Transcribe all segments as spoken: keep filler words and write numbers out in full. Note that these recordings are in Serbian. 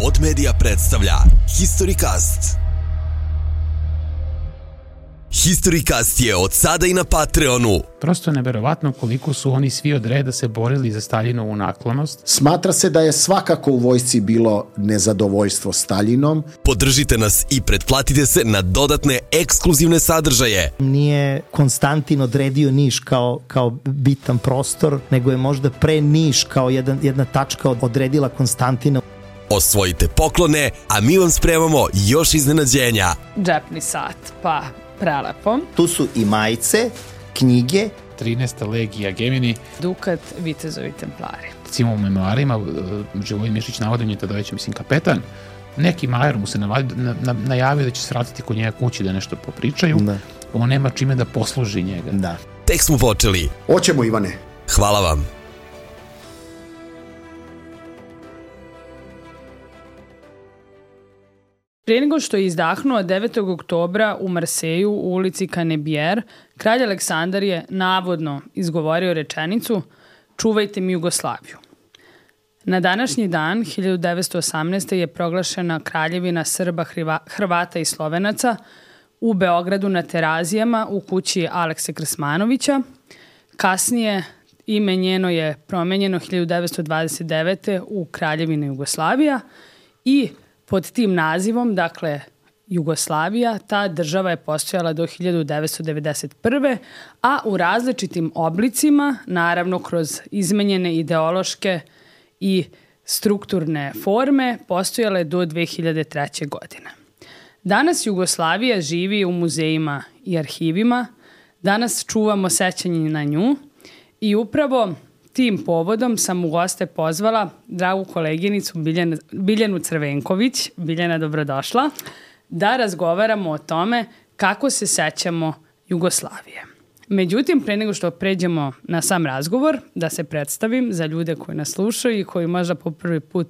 Slobod Media predstavlja HistoryCast. HistoryCast je od sada i na Patreonu. Prosto je neverovatno koliko su oni svi od reda se borili za Staljinovu naklonost. Smatra se da je svakako u vojsci bilo nezadovoljstvo Staljinom. Podržite nas i pretplatite se na dodatne ekskluzivne sadržaje. Nije Konstantin odredio Niš kao, kao bitan prostor, nego je možda pre Niš kao jedan, jedna tačka odredila Konstantina. Osvojite poklone, a mi vam spremamo još iznenađenja. Džepni sat, pa prelepo. Tu su i majice, knjige. trinaesta legija Gemini. Dukat, vitezovi templari. Recimo u memoarima Živojin Mišić navodim je tada već, mislim, kapetan. Neki majer mu se navadio, na, na, najavio da će se vratiti kod njega kući da nešto popričaju. Da. On nema čime da posluži njega. Da. Tek smo počeli. Hoćemo, Ivane. Hvala vam. Prije nego što je izdahnuo devetog oktobra u Marseju u ulici Canebier, kralj Aleksandar je navodno izgovorio rečenicu "Čuvajte mi Jugoslaviju". Na današnji dan, hiljadu devetsto osamnaeste. je proglašena kraljevina Srba, Hrvata i Slovenaca u Beogradu na Terazijama u kući Alekse Krsmanovića. Kasnije ime njeno je promenjeno hiljadu devetsto dvadeset devete. u Kraljevinu Jugoslavija i pod tim nazivom, dakle Jugoslavija, ta država je postojala do hiljadu devetsto devedeset prve. a u različitim oblicima, naravno kroz izmenjene ideološke i strukturne forme, postojala je do dve hiljade treće. godine. Danas Jugoslavija živi u muzejima i arhivima, danas čuvamo sećanje na nju i upravo tim povodom sam u goste pozvala dragu koleginicu Biljana, Biljanu Crvenković, Biljana, dobrodošla, da razgovaramo o tome kako se sećamo Jugoslavije. Međutim, pre nego što pređemo na sam razgovor, da se predstavim za ljude koji nas slušaju i koji možda po prvi put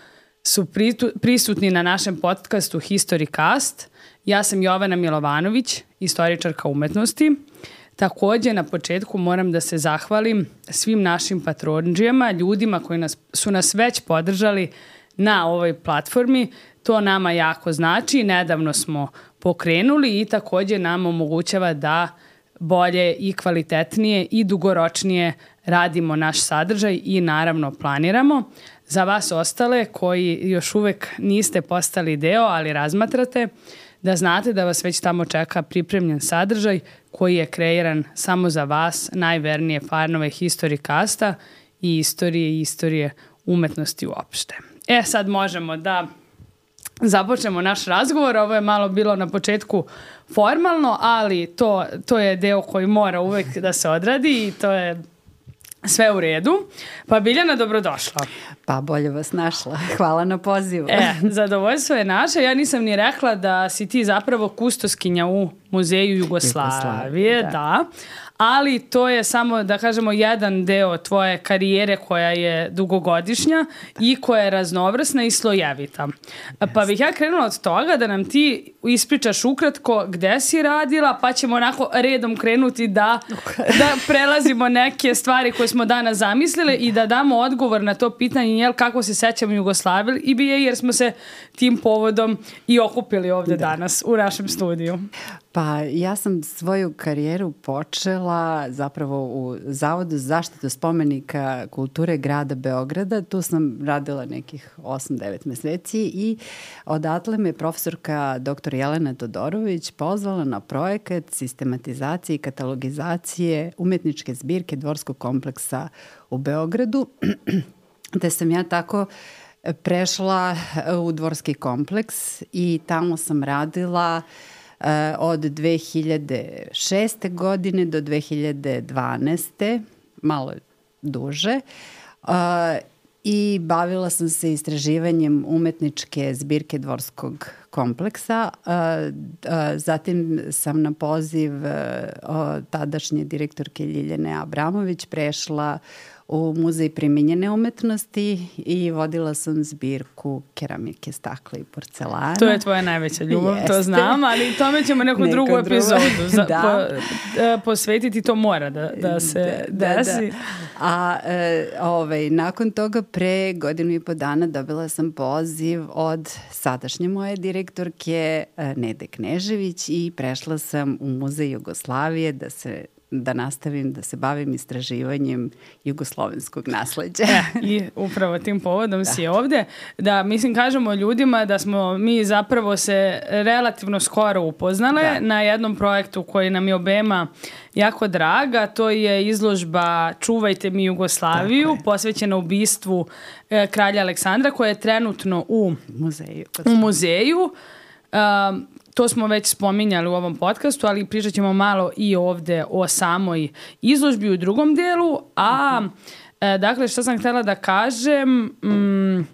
su prisutni na našem podcastu HistoryCast. Ja sam Jovana Milovanović, istoričarka umetnosti. Takođe, na početku moram da se zahvalim svim našim patronđijama, ljudima koji nas, su nas već podržali na ovoj platformi. To nama jako znači. Nedavno smo pokrenuli i takođe nam omogućava da bolje i kvalitetnije i dugoročnije radimo naš sadržaj i naravno planiramo. Za vas ostale koji još uvek niste postali deo, ali razmatrate, da znate da vas već tamo čeka pripremljen sadržaj koji je kreiran samo za vas, najvernije fanove HistoryCasta i istorije i istorije umetnosti uopšte. E, sad možemo da započnemo naš razgovor. Ovo je malo bilo na početku formalno, ali to, to je deo koji mora uvek da se odradi i to je sve u redu. Pa Biljana, dobrodošla. Pa bolje vas našla. Hvala na pozivu. E, zadovoljstvo je naše. Ja nisam ni rekla da si ti zapravo kustoskinja u Muzeju Jugoslavije. Da. da. Ali to je samo, da kažemo, jedan deo tvoje karijere koja je dugogodišnja i koja je raznovrsna i slojevita. Pa bih ja krenula od toga da nam ti ispričaš ukratko gde si radila, pa ćemo onako redom krenuti da, da prelazimo neke stvari koje smo danas zamislili i da damo odgovor na to pitanje, jel, kako se sećamo Jugoslavije i bije, jer smo se tim povodom i okupili ovde da. danas u našem studiju. Pa ja sam svoju karijeru počela zapravo u Zavodu za zaštitu spomenika kulture grada Beograda. Tu sam radila nekih osam devet meseci i odatle me profesorka doktor Jelena Todorović pozvala na projekat sistematizacije i katalogizacije umetničke zbirke Dvorskog kompleksa u Beogradu, te sam ja tako prešla u Dvorski kompleks i tamo sam radila od dve hiljade šeste. godine do dve hiljade dvanaeste. malo duže. I bavila sam se istraživanjem umetničke zbirke Dvorskog kompleksa. Zatim sam na poziv tadašnje direktorke Ljiljane Abramović prešla u Muzej primenjene umetnosti i vodila sam zbirku keramike, stakla i porcelana. To je tvoja najveća ljubav, Jeste. to znam, ali tome ćemo neku Neka drugu druga. epizodu za, Da. po, e, posvetiti, to mora da, da se Da, desi. da. A e, ovaj, nakon toga pre godinu i po dana dobila sam poziv od sadašnje moje direktorke e, Nede Knežević i prešla sam u Muzej Jugoslavije da se da nastavim da se bavim istraživanjem jugoslovenskog nasleđa. E, I upravo tim povodom da. si ovde. Da, mislim, kažemo ljudima da smo mi zapravo se relativno skoro upoznale da. na jednom projektu koji nam je obema jako draga. To je izložba Čuvajte mi Jugoslaviju, posvećena ubistvu e, kralja Aleksandra, koja je trenutno u muzeju. U muzeju. Um, To smo već spominjali u ovom podcastu, ali pričat ćemo malo i ovde o samoj izložbi u drugom delu. A, e, dakle, što sam htjela da kažem, mm,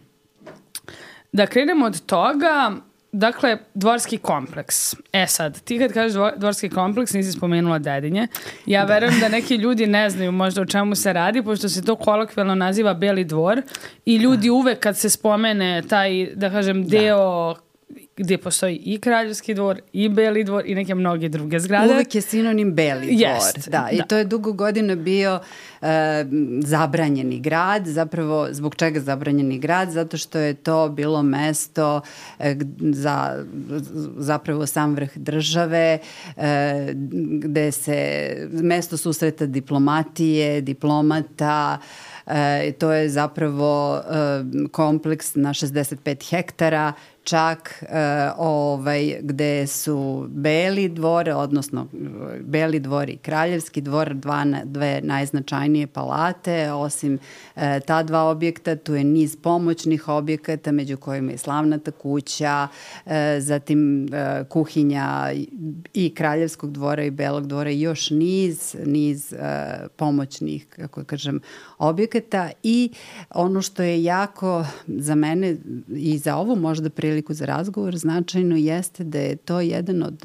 da krenemo od toga, dakle, dvorski kompleks. E sad, ti kad kažeš dvorski kompleks, nisi spomenula Dedinje. Ja da. verujem da neki ljudi ne znaju možda o čemu se radi, pošto se to kolokvijalno naziva Beli dvor i ljudi da. uvek kad se spomene taj, da kažem, deo da. gdje postoji i Kraljevski dvor, i Beli dvor, i neke mnoge druge zgrade. Uvek je sinonim Beli dvor. Jest, da, da. I to je dugo godina bio e, zabranjeni grad. Zapravo, zbog čega zabranjeni grad? Zato što je to bilo mesto e, za zapravo sam vrh države, e, gde se mesto susreta diplomatije, diplomata. E, to je zapravo e, kompleks na šezdeset pet hektara, čak e, ovaj, gde su Beli dvor, odnosno Beli dvor i Kraljevski dvor, dva, dve najznačajnije palate. Osim e, ta dva objekta, tu je niz pomoćnih objekata, među kojima je Slavnata kuća, e, zatim e, kuhinja i Kraljevskog dvora i Belog dvora i još niz, niz e, pomoćnih, kako kažem, objekata. I ono što je jako za mene i za ovu možda priliku za razgovor značajno jeste da je to jedan od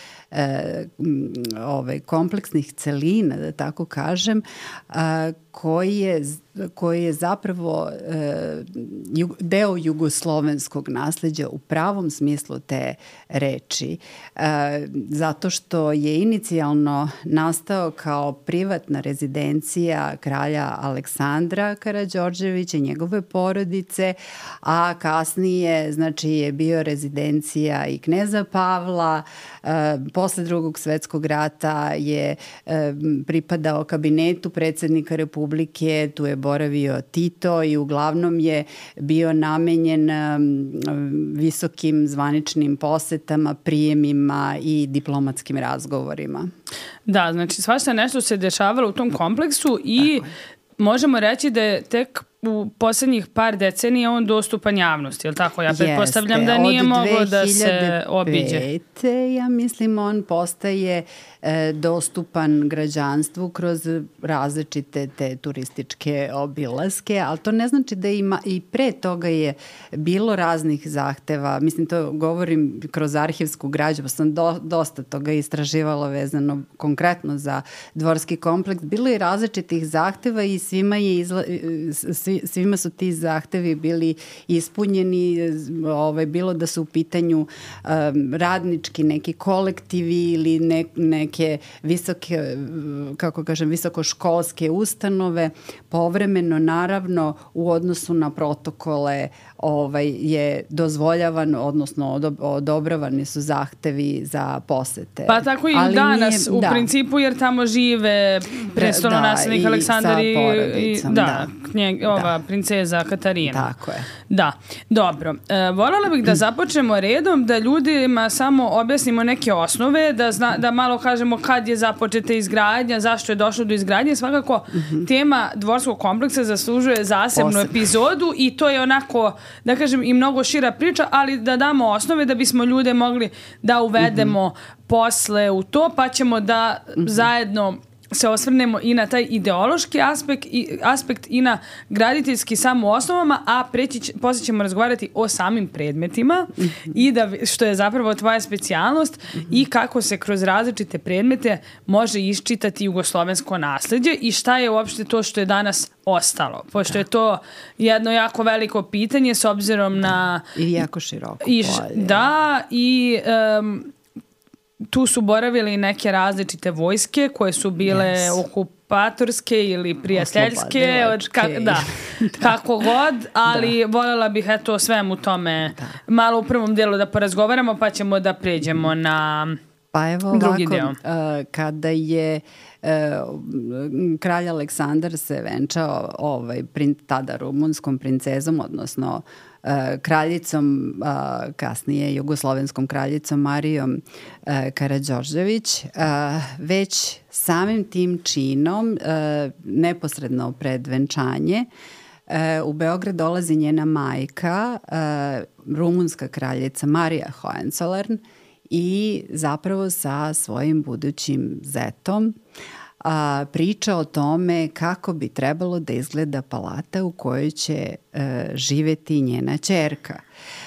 e, ovaj, kompleksnih celina, da tako kažem, a, koji je, koji je zapravo e, jug, deo jugoslovenskog nasleđa u pravom smislu te reči, e, zato što je inicijalno nastao kao privatna rezidencija kralja Aleksandra Karađorđevića i njegove porodice, a kasnije znači je bio rezidencija i kneza Pavla. E, posle drugog svetskog rata je e, pripadao kabinetu predsjednika Republike, tu je boravio Tito i uglavnom je bio namenjen um, visokim zvaničnim posetama, prijemima i diplomatskim razgovorima. Da, znači svašta nešto se dešavalo u tom kompleksu i možemo reći da je tek u poslednjih par decenija on dostupan javnosti, je li tako? Ja pretpostavljam Jeste. Da nije moglo da se Od dve hiljade pete. obiđe. Ja mislim on postaje e, dostupan građanstvu kroz različite te turističke obilaske, ali to ne znači da ima, i pre toga je bilo raznih zahteva. Mislim, to govorim kroz arhivsku građu, pa sam do, dosta toga istraživala vezano konkretno za dvorski kompleks. Bilo je različitih zahteva i svima je izla, svi, svima su ti zahtevi bili ispunjeni, ovaj, bilo da su u pitanju um, radnički neki kolektivi ili ne, neke visoke, kako kažem, visokoškolske ustanove. Povremeno, naravno, u odnosu na protokole ovaj, je dozvoljavan, odnosno odob, odobravani su zahtevi za posete. Pa tako i ali danas nije, u da. principu, jer tamo žive prestolonaslednik da, Aleksandar i, i da, da. Knjeg, ova da. princeza Katarina. Tako je. Da, dobro. E, voljela bih da započnemo redom, da ljudima samo objasnimo neke osnove, da, zna, da malo kažemo kad je započeta izgradnja, zašto je došlo do izgradnje. Svakako, mm-hmm. tema dvorskog kompleksa zaslužuje zasebnu Posebno. epizodu i to je onako, da kažem, i mnogo šira priča, ali da damo osnove da bismo ljude mogli da uvedemo mm-hmm. posle u to, pa ćemo da mm-hmm. zajedno se osvrnemo i na taj ideološki aspekt i, aspekt i na graditeljski samo osnovama, a preći, poslije ćemo razgovarati o samim predmetima mm-hmm. i da, što je zapravo tvoja specijalnost mm-hmm. i kako se kroz različite predmete može iščitati jugoslovensko nasleđe i šta je uopšte to što je danas ostalo. Pošto da. je to jedno jako veliko pitanje s obzirom da. na... I jako široko i, polje. Da, i... Um, tu su boravili neke različite vojske koje su bile yes. okupatorske ili prijateljske, od, ka, da, kako god, ali da. voljela bih eto o svemu tome da. malo u prvom delu da porazgovaramo, pa ćemo da pređemo na pa evo drugi ovako, deo. Uh, kada je uh, kralj Aleksandar se venčao ovaj, prin, tada rumunskom princezom, odnosno Uh, kraljicom, uh, kasnije jugoslovenskom kraljicom Marijom uh, Karađorđević, uh, već samim tim činom, uh, neposredno pred venčanje, uh, u Beograd dolazi njena majka, uh, rumunska kraljica Marija Hohenzollern i zapravo sa svojim budućim zetom a, priča o tome kako bi trebalo da izgleda palata u kojoj će e, živeti njena ćerka.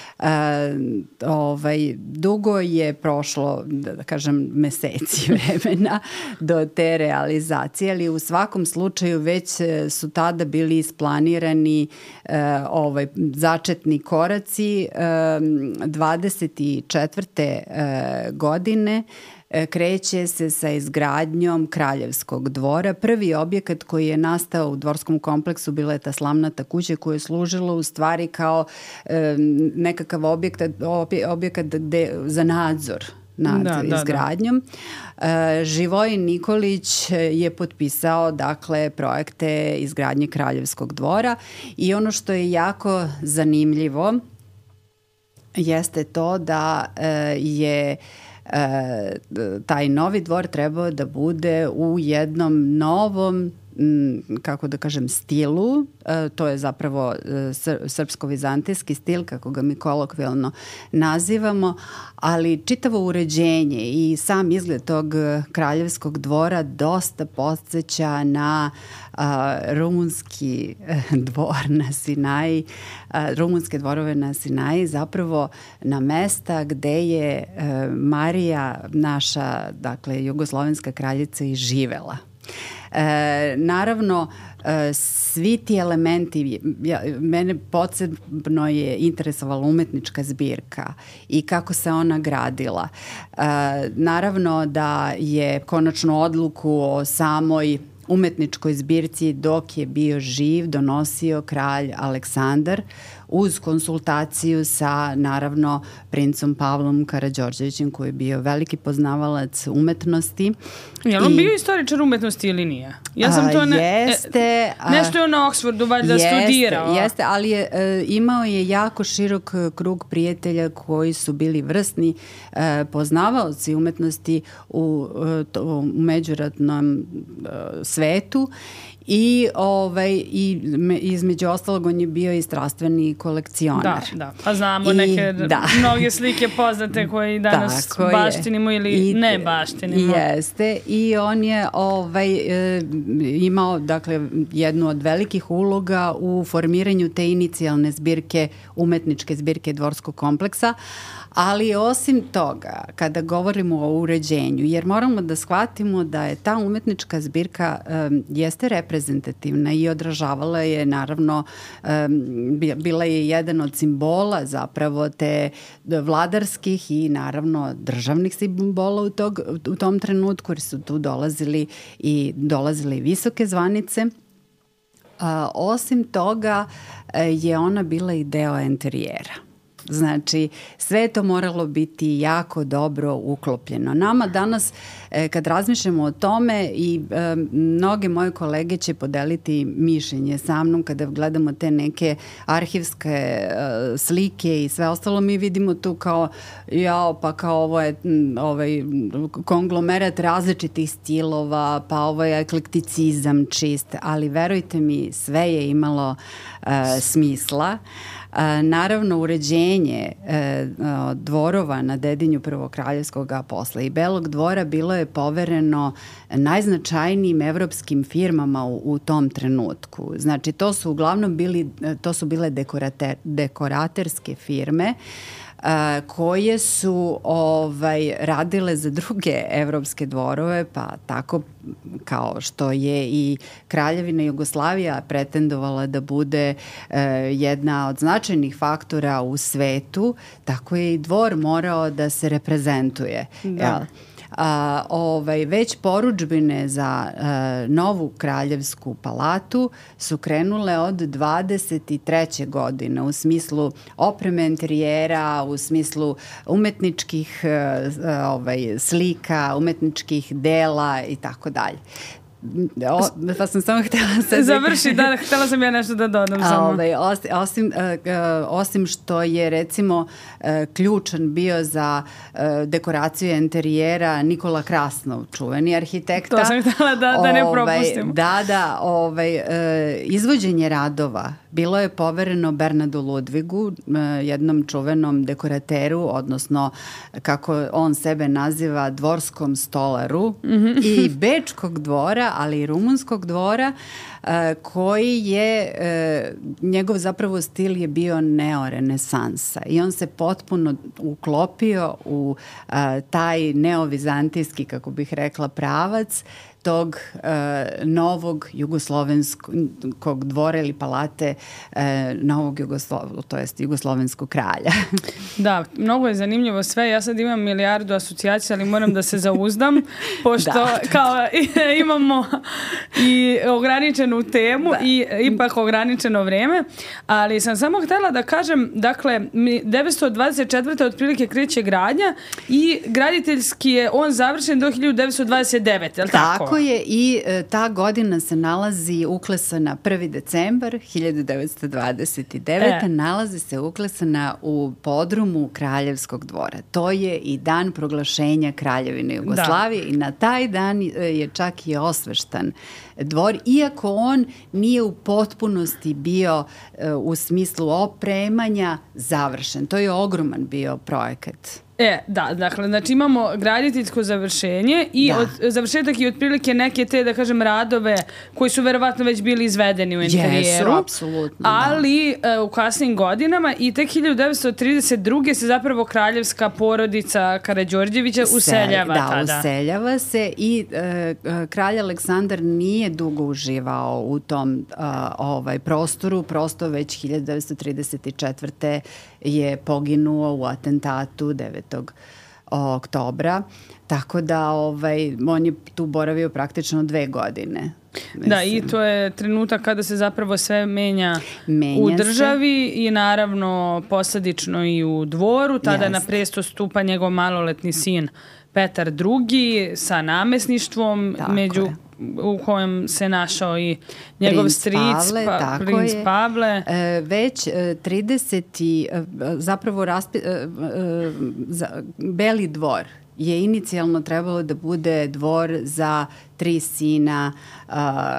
E, ovaj, dugo je prošlo, da kažem, meseci vremena do te realizacije, ali u svakom slučaju već su tada bili isplanirani e, ovaj, začetni koraci. E, dvadeset četvrte E, godine kreće se sa izgradnjom Kraljevskog dvora. Prvi objekat koji je nastao u dvorskom kompleksu bila je ta slamnata kuća koja je služila u stvari kao e, nekakav objekat, objekat gde, za nadzor nad da, izgradnjom. Da, da. Živojin Nikolić je potpisao dakle projekte izgradnje Kraljevskog dvora i ono što je jako zanimljivo jeste to da je E, taj novi dvor trebao da bude u jednom novom, m, kako da kažem, stilu. E, to je zapravo sr- srpsko-vizantijski stil, kako ga mi kolokvijalno nazivamo, ali čitavo uređenje i sam izgled tog kraljevskog dvora dosta podsjeća na a, rumunski dvor na Sinaji, a, rumunske dvorove na Sinaji, zapravo na mesta gde je a, Marija, naša, dakle, jugoslovenska kraljica, i živela. E, naravno, e, svi ti elementi, ja, mene posebno je interesovala umetnička zbirka i kako se ona gradila. E, naravno da je konačnu odluku o samoj umetničkoj zbirci dok je bio živ donosio kralj Aleksandar uz konsultaciju sa, naravno, princom Pavlom Karađorđevićem, koji je bio veliki poznavalac umetnosti. Je li on I, bio istoričar umetnosti ili nije? Ja sam to ne... Jeste. E, nešto je on na Oxfordu valjda studirao. Jeste, ali je, e, imao je jako širok krug prijatelja koji su bili vrsni e, poznavaoci umetnosti u, to, u međuratnom e, svetu. I, ovaj, i između ostalog on je bio i strastveni kolekcionar. Da, da. Pa znamo I, neke da. mnoge slike poznate koje i danas tako baštinimo ili I, ne baštinimo. Jeste. I on je ovaj, e, imao dakle, jednu od velikih uloga u formiranju te inicijalne zbirke, umetničke zbirke dvorskog kompleksa. Ali osim toga, kada govorimo o uređenju, jer moramo da shvatimo da je ta umetnička zbirka um, jeste reprezentativna i odražavala je, naravno, um, bila je jedan od simbola zapravo te vladarskih i naravno državnih simbola u, tog, u tom trenutku, jer su tu dolazili i dolazile i visoke zvanice. Uh, osim toga uh, je ona bila i deo enterijera. Znači, sve to moralo biti jako dobro uklopljeno. Nama danas, e, kad razmišljamo o tome, i e, mnoge moje kolege će podeliti mišljenje sa mnom kada gledamo te neke arhivske e, slike i sve ostalo, mi vidimo tu kao, jao, pa kao ovo je ovaj, konglomerat različitih stilova, pa ovo je eklekticizam čist, ali verujte mi, sve je imalo e, smisla. naravno uređenje dvorova na Dedinju Prvokraljevskog, a posle i Belog dvora bilo je povereno najznačajnijim evropskim firmama u, u tom trenutku. Znači, to su uglavnom bili, to su bile dekorater, dekoraterske firme a, koje su ovaj, radile za druge evropske dvorove, pa tako kao što je i Kraljevina Jugoslavija pretendovala da bude e, jedna od značajnih faktora u svetu, tako je i dvor morao da se reprezentuje. Da. Jel? A, ovaj, već porudžbine za a, novu kraljevsku palatu su krenule od dvadeset treće godine u smislu opreme interijera, u smislu umetničkih a, ovaj, slika, umetničkih dela i tako dalje. O, pa sam samo htjela sad... Završi, da, htjela sam ja nešto da dodam samo. Ovaj, osim, osim, uh, osim što je recimo uh, ključan bio za uh, dekoraciju interijera Nikola Krasnov, čuveni arhitekta. To sam htjela da, da ne propustim. Ovaj, da, da, ovaj, uh, izvođenje radova bilo je povereno Bernardu Ludvigu, uh, jednom čuvenom dekorateru, odnosno kako on sebe naziva dvorskom stolaru mm-hmm. i Bečkog dvora, ali i Rumunskog dvora, koji je, njegov zapravo stil je bio neorenesansa i on se potpuno uklopio u taj neovizantijski, kako bih rekla, pravac tog uh, novog jugoslovenskog dvora ili palate uh, novog Jugoslo- to jest jugoslovenskog kralja. Da, mnogo je zanimljivo sve. Ja sad imam milijardu asocijacija, ali moram da se zauzdam, pošto da. kao imamo i ograničenu temu da. i ipak ograničeno vreme, ali sam samo htjela da kažem, dakle, devetsto dvadeset četvrte otprilike kreće gradnja i graditeljski je on završen do hiljadu devetsto dvadeset devete, je li tako? Tako je, i e, ta godina se nalazi uklesana prvi decembar hiljadu devetsto dvadeset devete. E. Nalazi se uklesana u podrumu Kraljevskog dvora. To je i dan proglašenja Kraljevine Jugoslavije da. I na taj dan je čak i osveštan dvor, iako on nije u potpunosti bio e, u smislu opremanja završen. To je ogroman bio projekat. E, da, dakle, znači imamo graditeljsko završenje i od, završetak i otprilike neke te, da kažem, radove koji su verovatno već bili izvedeni u interijeru. Jesu, apsolutno. Ali da. uh, u kasnim godinama i tek hiljadu devetsto trideset druge se zapravo kraljevska porodica Karađorđevića useljava da, tada. Da, useljava se i uh, kralj Aleksandar nije dugo uživao u tom uh, ovaj prostoru, prosto već hiljadu devetsto trideset četvrte je poginuo u atentatu devetog oktobra, tako da ovaj, on je tu boravio praktično dve godine. Mislim. Da, i to je trenutak kada se zapravo sve menja, menja u državi se. I naravno posledično i u dvoru. Tada Jest. Na presto stupa njegov maloletni sin Petar drugi sa namesništvom, tako među je. U kojem se našao i njegov princ stric, Pavle, pa, princ je. Pavle. E, već e, trideseti zapravo raspi, e, e, za, Beli dvor je inicijalno trebalo da bude dvor za tri sina uh,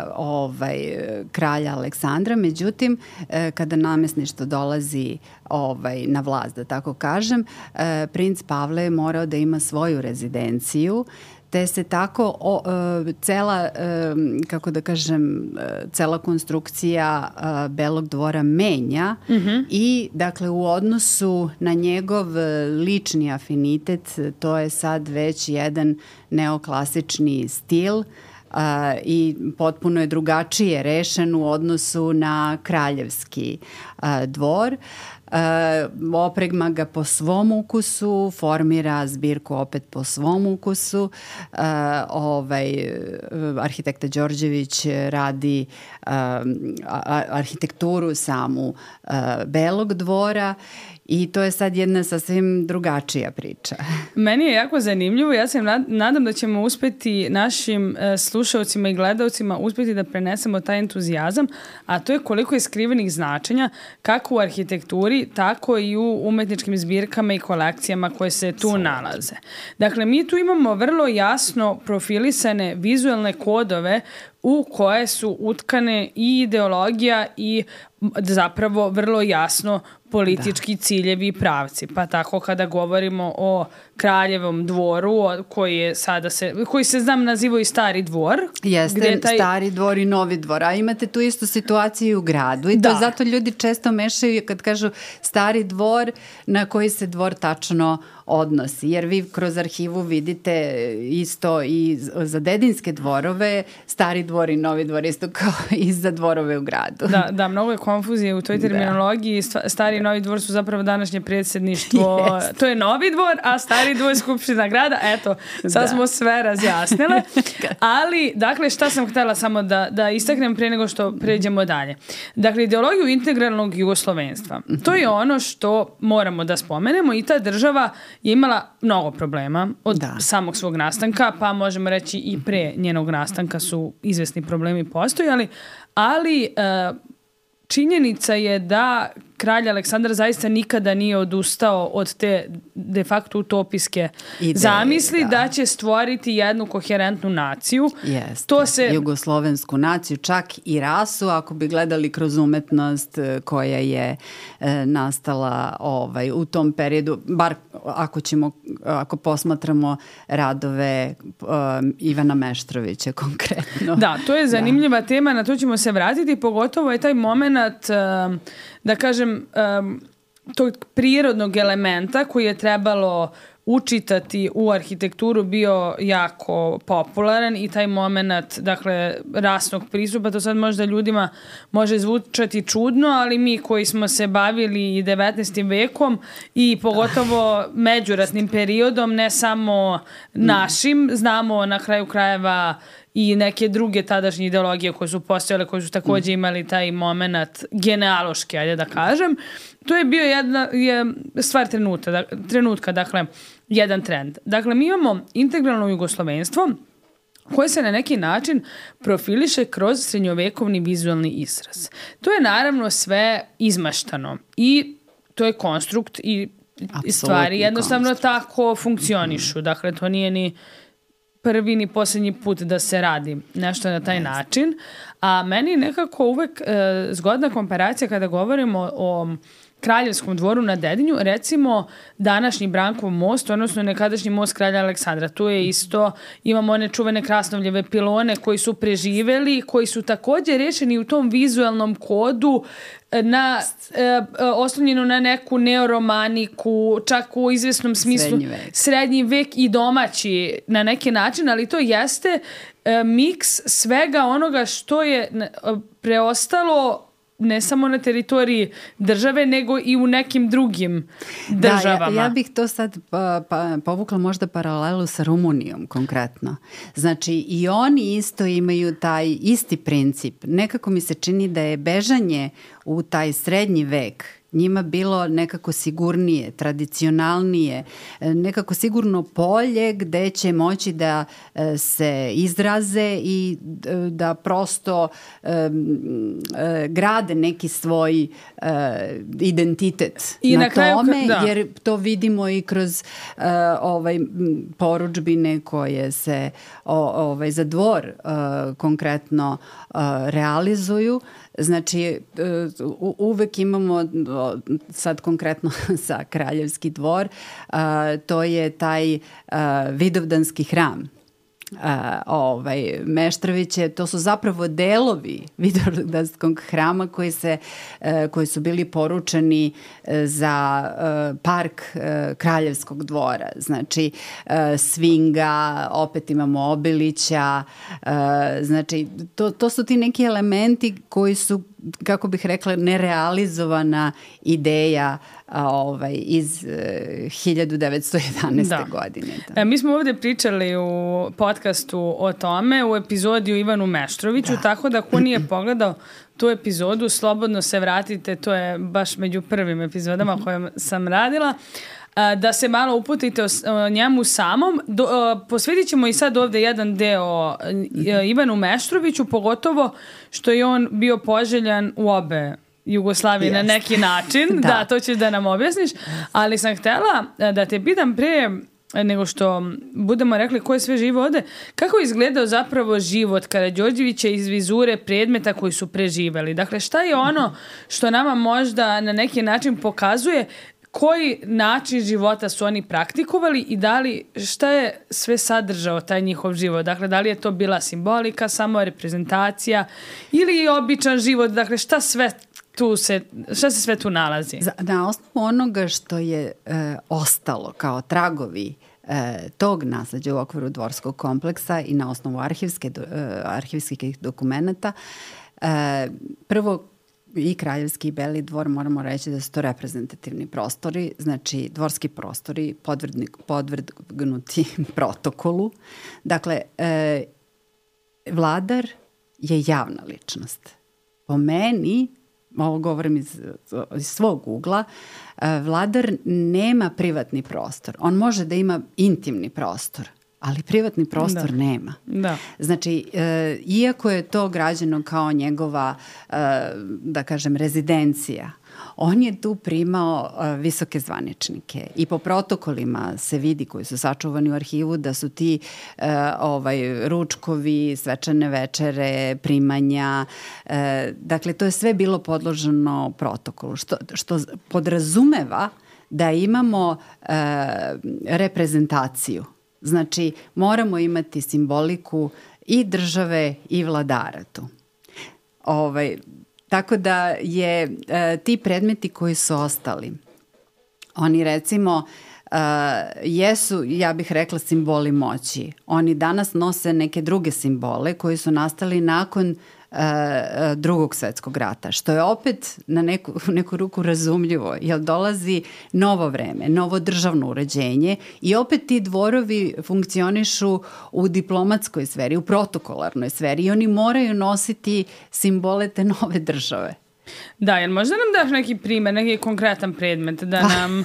ovaj, kralja Aleksandra. Međutim, uh, kada namesništvo dolazi ovaj, na vlast, da tako kažem, uh, princ Pavle je morao da ima svoju rezidenciju, te se tako o, uh, cela, uh, kako da kažem, uh, cela konstrukcija uh, Belog dvora menja mm-hmm. i dakle u odnosu na njegov lični afinitet to je sad već jedan neoklasični stil uh, i potpuno je drugačije rešen u odnosu na kraljevski uh, dvor. Uh, oprema ga po svom ukusu, formira zbirku opet po svom ukusu. Uh, ovaj, arhitekta Đorđević radi uh, arhitekturu samu uh, Belog dvora i to je sad jedna sasvim drugačija priča. Meni je jako zanimljivo. Ja se nadam da ćemo uspeti našim slušalcima i gledalcima uspeti da prenesemo taj entuzijazam, a to je koliko je skrivenih značenja kako u arhitekturi, tako i u umetničkim zbirkama i kolekcijama koje se tu nalaze. Dakle, mi tu imamo vrlo jasno profilisane vizualne kodove u koje su utkane i ideologija i zapravo vrlo jasno politički da. ciljevi i pravci. Pa tako kada govorimo o kraljevom dvoru, koji je sada se, koji se znam nazivao i Stari dvor. Jeste, gde taj... Stari dvor i Novi dvor. A imate tu istu situaciju u gradu. I da. to zato ljudi često mešaju kad kažu Stari dvor, na koji se dvor tačno odnosi. Jer vi kroz arhivu vidite isto i za dedinske dvorove, Stari dvor i Novi dvor, isto kao i za dvorove u gradu. Da, da, mnogo je konfuzije u toj terminologiji. Da. Stari i Novi dvor su zapravo današnje predsjedništvo. Yes. To je Novi dvor, a Stari dvor je Skupština grada. Eto, sad da. smo sve razjasnile. Ali, dakle, šta sam htjela samo da, da istaknem pre nego što pređemo dalje. Dakle, ideologiju integralnog jugoslovenstva. To je ono što moramo da spomenemo i ta država je imala mnogo problema od da. samog svog nastanka, pa možemo reći i pre njenog nastanka su izvesni problemi postojali, ali e, činjenica je da kralj Aleksandar zaista nikada nije odustao od te de facto utopijske Ideje, zamisli da. da će stvoriti jednu koherentnu naciju. Jeste, to se... jugoslovensku naciju, čak i rasu, ako bi gledali kroz umetnost koja je e, nastala ovaj, u tom periodu, bar ako ćemo, ako posmatramo radove um, Ivana Meštrovića konkretno. Da, to je zanimljiva da. tema, na to ćemo se vratiti, pogotovo je taj moment, um, da kažem, Um, tog prirodnog elementa koji je trebalo učitati u arhitekturu bio jako popularan i taj moment, dakle, rasnog pristupa, to sad možda ljudima može zvučati čudno, ali mi koji smo se bavili i devetnaestim vekom i pogotovo međuratnim periodom, ne samo našim, znamo na kraju krajeva i neke druge tadašnje ideologije koje su postojale, koje su također imali taj moment genealoški, ajde da kažem. To je bio jedna je stvar trenutka, trenutka, dakle, jedan trend. Dakle, mi imamo integralno jugoslovenstvo koje se na neki način profiliše kroz srednjovekovni vizualni izraz. To je naravno sve izmaštano i to je konstrukt i Absolutni stvari jednostavno konstrukt. Tako funkcionišu. Dakle, to nije ni prvi ni posljednji put da se radi nešto na taj yes. način. A meni nekako uvek e, zgodna komparacija kada govorimo o Kraljevskom dvoru na Dedinju, recimo današnji Brankov most, odnosno nekadašnji most kralja Aleksandra. Tu je isto, imamo one čuvene krasnovljeve pilone koji su preživeli, koji su također rešeni u tom vizualnom kodu na e, oslonjeno na neku neoromaniku, čak u izvesnom smislu srednji vek, srednji vek i domaći na neki način, ali to jeste e, miks svega onoga što je preostalo ne samo na teritoriji države, nego i u nekim drugim državama. Da, ja, ja bih to sad pa, pa, povukla možda paralelu sa Rumunijom konkretno. Znači, i oni isto imaju taj isti princip. Nekako mi se čini da je bežanje u taj srednji vek njima bilo nekako sigurnije, tradicionalnije, nekako sigurno polje gde će moći da se izraze i da prosto um, grade neki svoj uh, identitet I na, na kraju, tome, da. Jer to vidimo i kroz uh, ovaj porudžbine koje se o, ovaj, za dvor uh, konkretno uh, realizuju. Znači, uvek imamo, sad konkretno sa Kraljevski dvor, to je taj Vidovdanski hram. Uh, ovaj, Meštroviće, to su zapravo delovi Vidovdanskog hrama koji, se, uh, koji su bili poručeni uh, za uh, park uh, Kraljevskog dvora. Znači, uh, Svinga, opet imamo Obilića, uh, znači, to, to su ti neki elementi koji su, kako bih rekla, nerealizovana ideja a, ovaj, iz e, hiljadu devetsto jedanaeste. Da. godine. Da. E, mi smo ovdje pričali u podcastu o tome, u epizodi o Ivanu Meštroviću, da. Tako da ko nije pogledao tu epizodu, slobodno se vratite, to je baš među prvim epizodama koje sam radila, da se malo uputite o njemu samom. Do, posvetit ćemo i sad ovdje jedan deo Ivanu Meštroviću, pogotovo što je on bio poželjan u obe Jugoslavije yes. na neki način. da. da, to ćeš da nam objasniš. Ali sam htjela da te pitam pre nego što budemo rekli ko je sve živo ovde, kako je izgledao zapravo život Karađorđevića iz vizure predmeta koji su preživeli? Dakle, šta je ono što nama možda na neki način pokazuje koji način života su oni praktikovali i da li, šta je sve sadržao taj njihov život? Dakle, da li je to bila simbolika, samo reprezentacija ili je običan život? Dakle, šta sve tu se, šta se sve tu nalazi? Za, na osnovu onoga što je e, ostalo kao tragovi e, tog nasleđa u okviru dvorskog kompleksa i na osnovu arhivske, e, arhivskih dokumenta, e, prvo i Kraljevski i Beli dvor, moramo reći da su to reprezentativni prostori, znači dvorski prostori podvrgnuti protokolu. Dakle, e, vladar je javna ličnost. Po meni, ovo govorim iz, iz svog ugla, e, vladar nema privatni prostor. On može da ima intimni prostor, ali privatni prostor da. nema. Da. Znači, e, iako je to građeno kao njegova, e, da kažem, rezidencija, on je tu primao e, visoke zvaničnike i po protokolima se vidi, koji su sačuvani u arhivu, da su ti e, ovaj, ručkovi, svečane večere, primanja, e, dakle, to je sve bilo podloženo protokolu, što, što podrazumeva da imamo e, reprezentaciju. Znači, moramo imati simboliku i države i vladara tu. Ovaj, tako da je e, ti predmeti koji su ostali, oni recimo e, jesu, ja bih rekla, simboli moći. Oni danas nose neke druge simbole koji su nastali nakon Drugog svetskog rata, što je opet na neku, neku ruku razumljivo, jer dolazi novo vreme, novo državno uređenje i opet ti dvorovi funkcionišu u diplomatskoj sferi, u protokolarnoj sferi i oni moraju nositi simbole te nove države. Da, jer možda nam daš neki primjer, neki konkretan predmet da nam...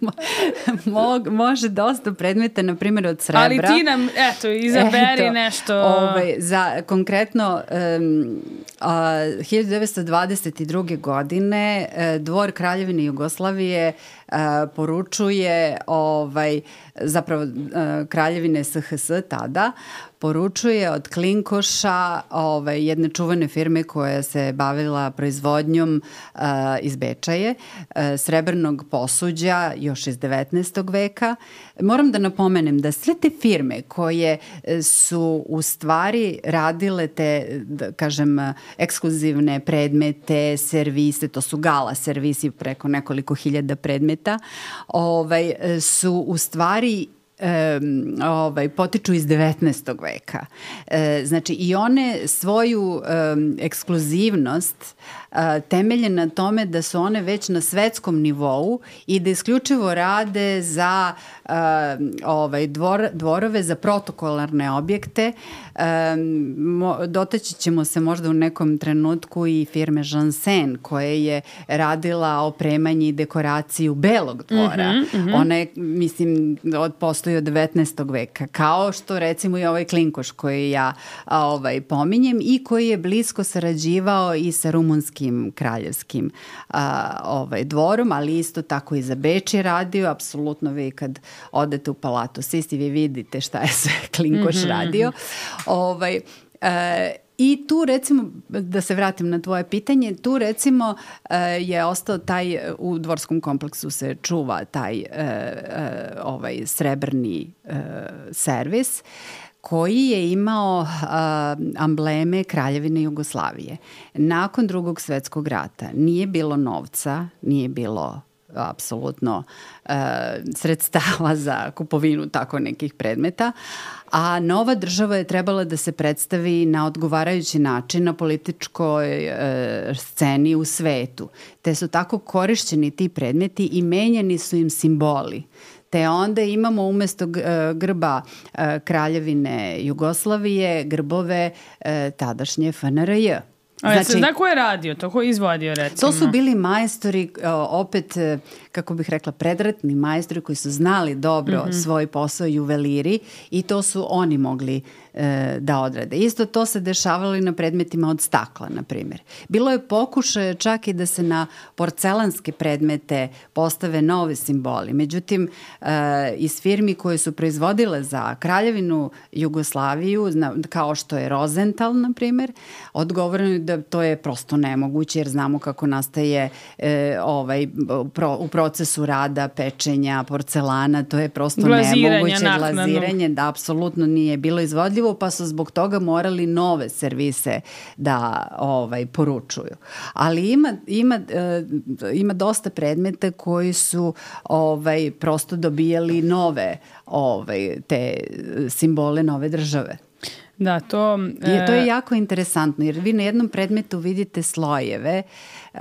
Mo, može dosta predmeta, na primjer od srebra. Ali ti nam, eto, izaberi eto, nešto... Ovaj, za konkretno um, a, hiljadu devetsto dvadeset druge. godine uh, dvor Kraljevine Jugoslavije uh, poručuje, ovaj, zapravo uh, Kraljevine S H S tada, poručuje od klinkoša ovaj, jedne čuvene firme koja se bavila proizvodnjom uh, iz Bečaje, uh, srebrnog posuđa još iz devetnaestog veka. Moram da napomenem da sve te firme koje su u stvari radile te, da kažem, ekskluzivne predmete, servise, to su gala servisi preko nekoliko hiljada predmeta, ovaj, su u stvari Um, ovaj, potiču iz devetnaestog veka. E, znači i one svoju um, ekskluzivnost uh, temelje na tome da su one već na svetskom nivou i da isključivo rade za uh, ovaj, dvor, dvorove, za protokolarne objekte. Um, dotaći ćemo se možda u nekom trenutku i firme Janssen, koja je radila opremanje i dekoraciju Belog dvora. Mm-hmm, mm-hmm. Ona je, mislim, od postoji od devetnaestog veka, kao što recimo i ovaj klinkoš koji ja a, ovaj, pominjem i koji je blisko sarađivao i sa rumunskim kraljevskim a, ovaj, dvorom, ali isto tako i za Beč je radio. Apsolutno vi kad odete u Palatu Sisti vi vidite šta je sve klinkoš mm-hmm. radio. Ovaj, e, I tu recimo, da se vratim na tvoje pitanje, tu recimo je ostao taj, u dvorskom kompleksu se čuva taj ovaj srebrni servis koji je imao ambleme Kraljevine Jugoslavije. Nakon Drugog svetskog rata nije bilo novca, nije bilo apsolutno e, sredstava za kupovinu tako nekih predmeta, a nova država je trebala da se predstavi na odgovarajući način na političkoj e, sceni u svetu. Te su tako korišćeni ti predmeti i menjani su im simboli. Te onda imamo umesto grba Kraljevine Jugoslavije grbove tadašnje F N R J. A znači, se zna ko je radio to, ko je izvodio recimo? To su bili majstori, opet, kako bih rekla, predratni majstori koji su znali dobro mm-hmm. svoj posao, juveliri, i to su oni mogli e, da odrade. Isto to se dešavalo i na predmetima od stakla, na primjer. Bilo je pokušaj čak i da se na porcelanske predmete postave nove simboli. Međutim, e, iz firmi koje su proizvodile za Kraljevinu Jugoslaviju, kao što je Rosenthal, na primjer, odgovoreno je da to je prosto nemoguće, jer znamo kako nastaje e, ovaj, pro, u procesu rada, pečenja, porcelana, to je prosto glaziranje, nemoguće. Naknadno. Glaziranje, da, apsolutno nije bilo izvodljivo, pa su zbog toga morali nove servise da ovaj, poručuju. Ali ima, ima, e, ima dosta predmeta koji su ovaj, prosto dobijali nove ovaj, te simbole nove države. Da, to... E... To je jako interesantno, jer vi na jednom predmetu vidite slojeve, uh,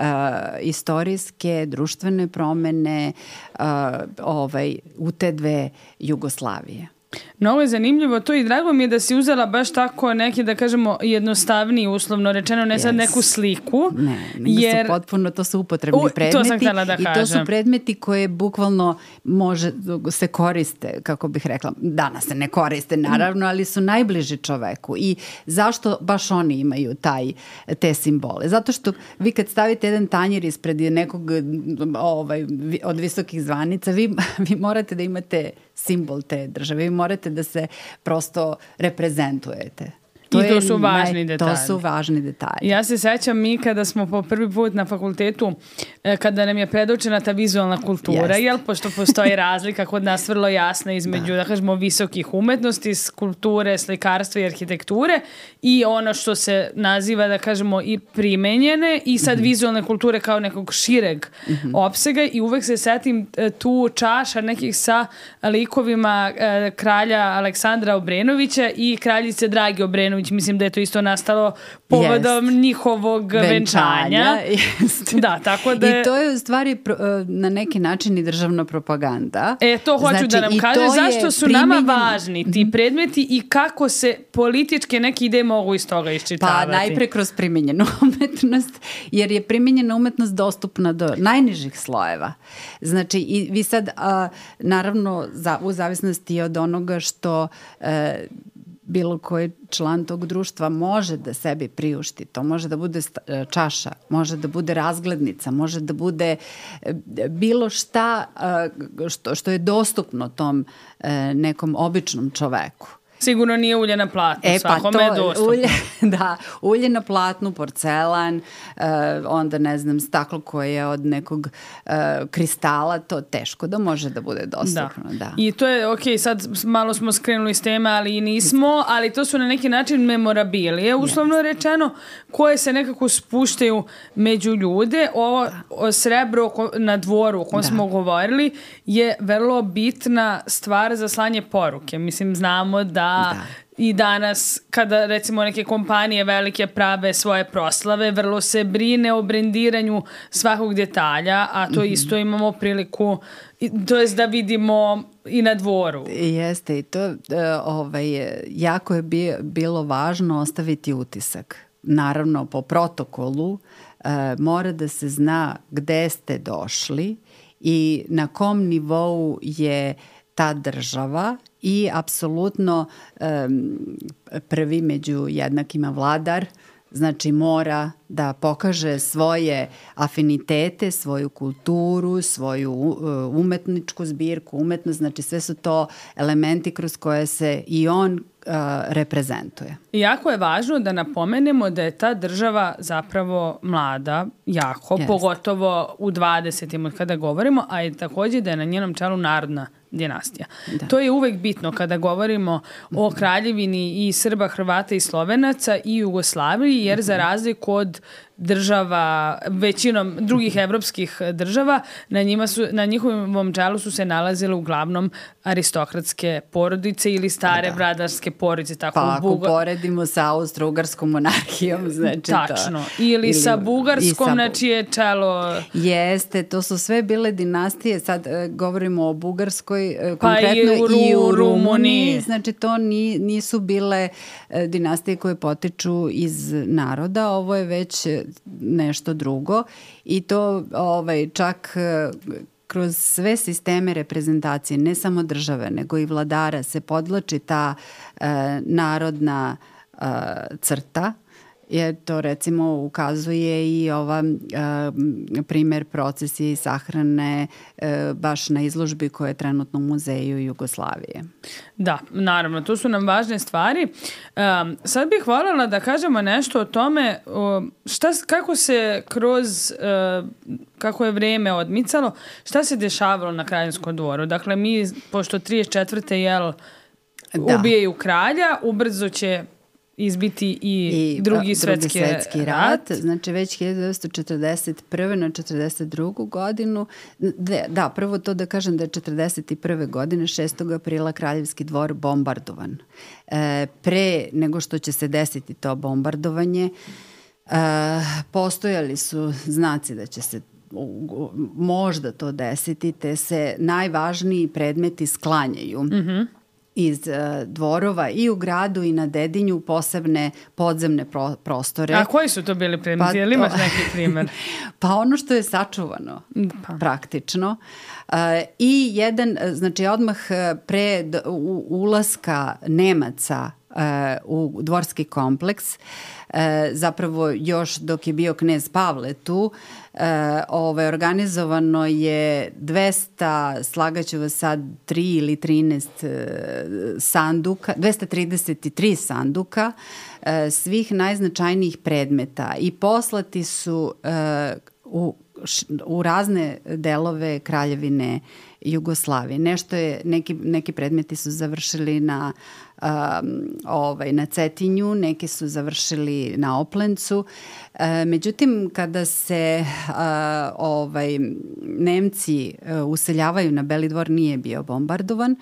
istorijske, društvene promene uh, ovaj, u te dve Jugoslavije. Mnogo je zanimljivo to i drago mi je da si uzela baš tako neki, da kažemo, jednostavniji, uslovno rečeno, ne yes. sad neku sliku. Ne, nego jer... su potpuno, to su upotrebni U, predmeti. To sam htjela da i kažem. To su predmeti koje bukvalno može, se koriste, kako bih rekla, danas se ne koriste naravno, ali su najbliži čoveku. I zašto baš oni imaju taj, te simbole? Zato što vi kad stavite jedan tanjir ispred nekog ovaj, od visokih zvanica, vi, vi morate da imate simbol te države. Vi morate da se prosto reprezentujete. To I to su važni naj, detalji. To su važni detalji. Ja se sećam mi kada smo po prvi put na fakultetu, kada nam je predočena ta vizualna kultura, jel, pošto postoji razlika kod nas vrlo jasna između, da, da kažemo, visokih umetnosti, skulpture, slikarstva i arhitekture i ono što se naziva, da kažemo, i primenjene i sad mm-hmm. vizualne kulture kao nekog šireg mm-hmm. opsega i uvek se setim tu čaša nekih sa likovima eh, kralja Aleksandra Obrenovića i kraljice Drage Obrenović. Mislim da je to isto nastalo povodom yes. njihovog venčanja. Da, tako da je... I to je u stvari na neki način i državna propaganda. E, to hoću znači, da nam kaže. Zašto su primenjen... nama važni ti predmeti i kako se političke neke ideje mogu iz toga iščitavati? Pa najpre kroz primenjenu umetnost, jer je primenjena umetnost dostupna do najnižih slojeva. Znači, i vi sad, a, naravno, za, u zavisnosti od onoga što... E, bilo koji član tog društva može da sebi priušti. To može da bude čaša, može da bude razglednica, može da bude bilo šta što, što je dostupno tom nekom običnom čoveku. Sigurno nije ulje na platnu, e, svakome pa to, je dostupno. Ulje, da, ulje na platnu, porcelan, uh, onda ne znam, staklo koje je od nekog uh, kristala, to teško da može da bude dostupno. Da. Da. I to je, ok, sad malo smo skrenuli s teme, ali i nismo, ali to su na neki način memorabilije, uslovno yes. rečeno, koje se nekako spuštaju među ljude. Ovo da. srebro na dvoru o kojem da. smo govorili je vrlo bitna stvar za slanje poruke. Mislim, znamo da Da. i danas kada recimo neke kompanije velike prave svoje proslave, vrlo se brine o brendiranju svakog detalja, a to mm-hmm. isto imamo priliku, to jest da vidimo i na dvoru. Jeste, i to ovaj, jako je bilo važno ostaviti utisak. Naravno, po protokolu mora da se zna gde ste došli i na kom nivou je ta država i apsolutno um, prvi među jednakima vladar, znači mora da pokaže svoje afinitete, svoju kulturu, svoju uh, umetničku zbirku, umetnost, znači sve su to elementi kroz koje se i on uh, reprezentuje. Jako je važno da napomenemo da je ta država zapravo mlada, jako, yes. pogotovo u dvadesetim kada govorimo, a i također da je na njenom čelu narodna dinastija. Da. To je uvek bitno kada govorimo o kraljevini i Srba, Hrvata i Slovenaca i Jugoslaviji, jer za razliku od država, većinom drugih evropskih država, na, njima su, na njihovom čelu su se nalazile uglavnom aristokratske porodice ili stare da. bradarske porodice. Tako pa ako Buga... poredimo sa Austro-Ugarskom monarhijom, znači Tačno. to. Ili, ili sa Bugarskom, sa... na čije čelo... Jeste, to su sve bile dinastije, sad e, govorimo o Bugarskoj, e, pa konkretno i u, Ru, i u Rumuniji, Rumuniji. Znači to ni, nisu bile e, dinastije koje potiču iz naroda, ovo je već nešto drugo i to ovaj, čak kroz sve sisteme reprezentacije, ne samo države, nego i vladara se podlači ta e, narodna e, crta, jer to recimo ukazuje i ova e, primer procesije i sahrane e, baš na izložbi koja je trenutno u Muzeju Jugoslavije. Da, naravno, to su nam važne stvari. Um, sad bih voljela da kažemo nešto o tome o, šta, kako se kroz, uh, kako je vreme odmicalo, šta se dešavalo na Kraljinskom dvoru. Dakle, mi, pošto trideset četvrte jel, da. ubijaju kralja, ubrzo će izbiti i, I drugi, svetski, drugi svetski rat. rat. Znači već hiljadu devetsto četrdeset prve na četrdeset drugu godinu. De, da, prvo to da kažem da je četrdeset prve godine, šestog aprila, Kraljevski dvor bombardovan. E, pre nego što će se desiti to bombardovanje, e, postojali su znaci da će se možda to desiti, te se najvažniji predmeti sklanjaju. Mhm. iz uh, dvorova i u gradu i na Dedinju posebne podzemne pro, prostore. A koji su to bili predmeti? Pa, Jel imaš neki primer? Pa ono što je sačuvano pa. praktično. Uh, I jedan, znači odmah pre d, u, ulaska Nemaca uh, u dvorski kompleks, uh, zapravo još dok je bio knez Pavle tu, Uh, ovaj, organizovano je dvesta, slagaću vas sad, tri ili trinaest uh, sanduka, dvesta trideset tri sanduka uh, svih najznačajnijih predmeta i poslati su uh, u, u razne delove Kraljevine Jugoslavije. Nešto je, neki, neki predmeti su završili na um, ovaj, na Cetinju, neki su završili na Oplencu. E, međutim, kada se a, ovaj, Nemci a, useljavaju na Beli dvor, nije bio bombardovan.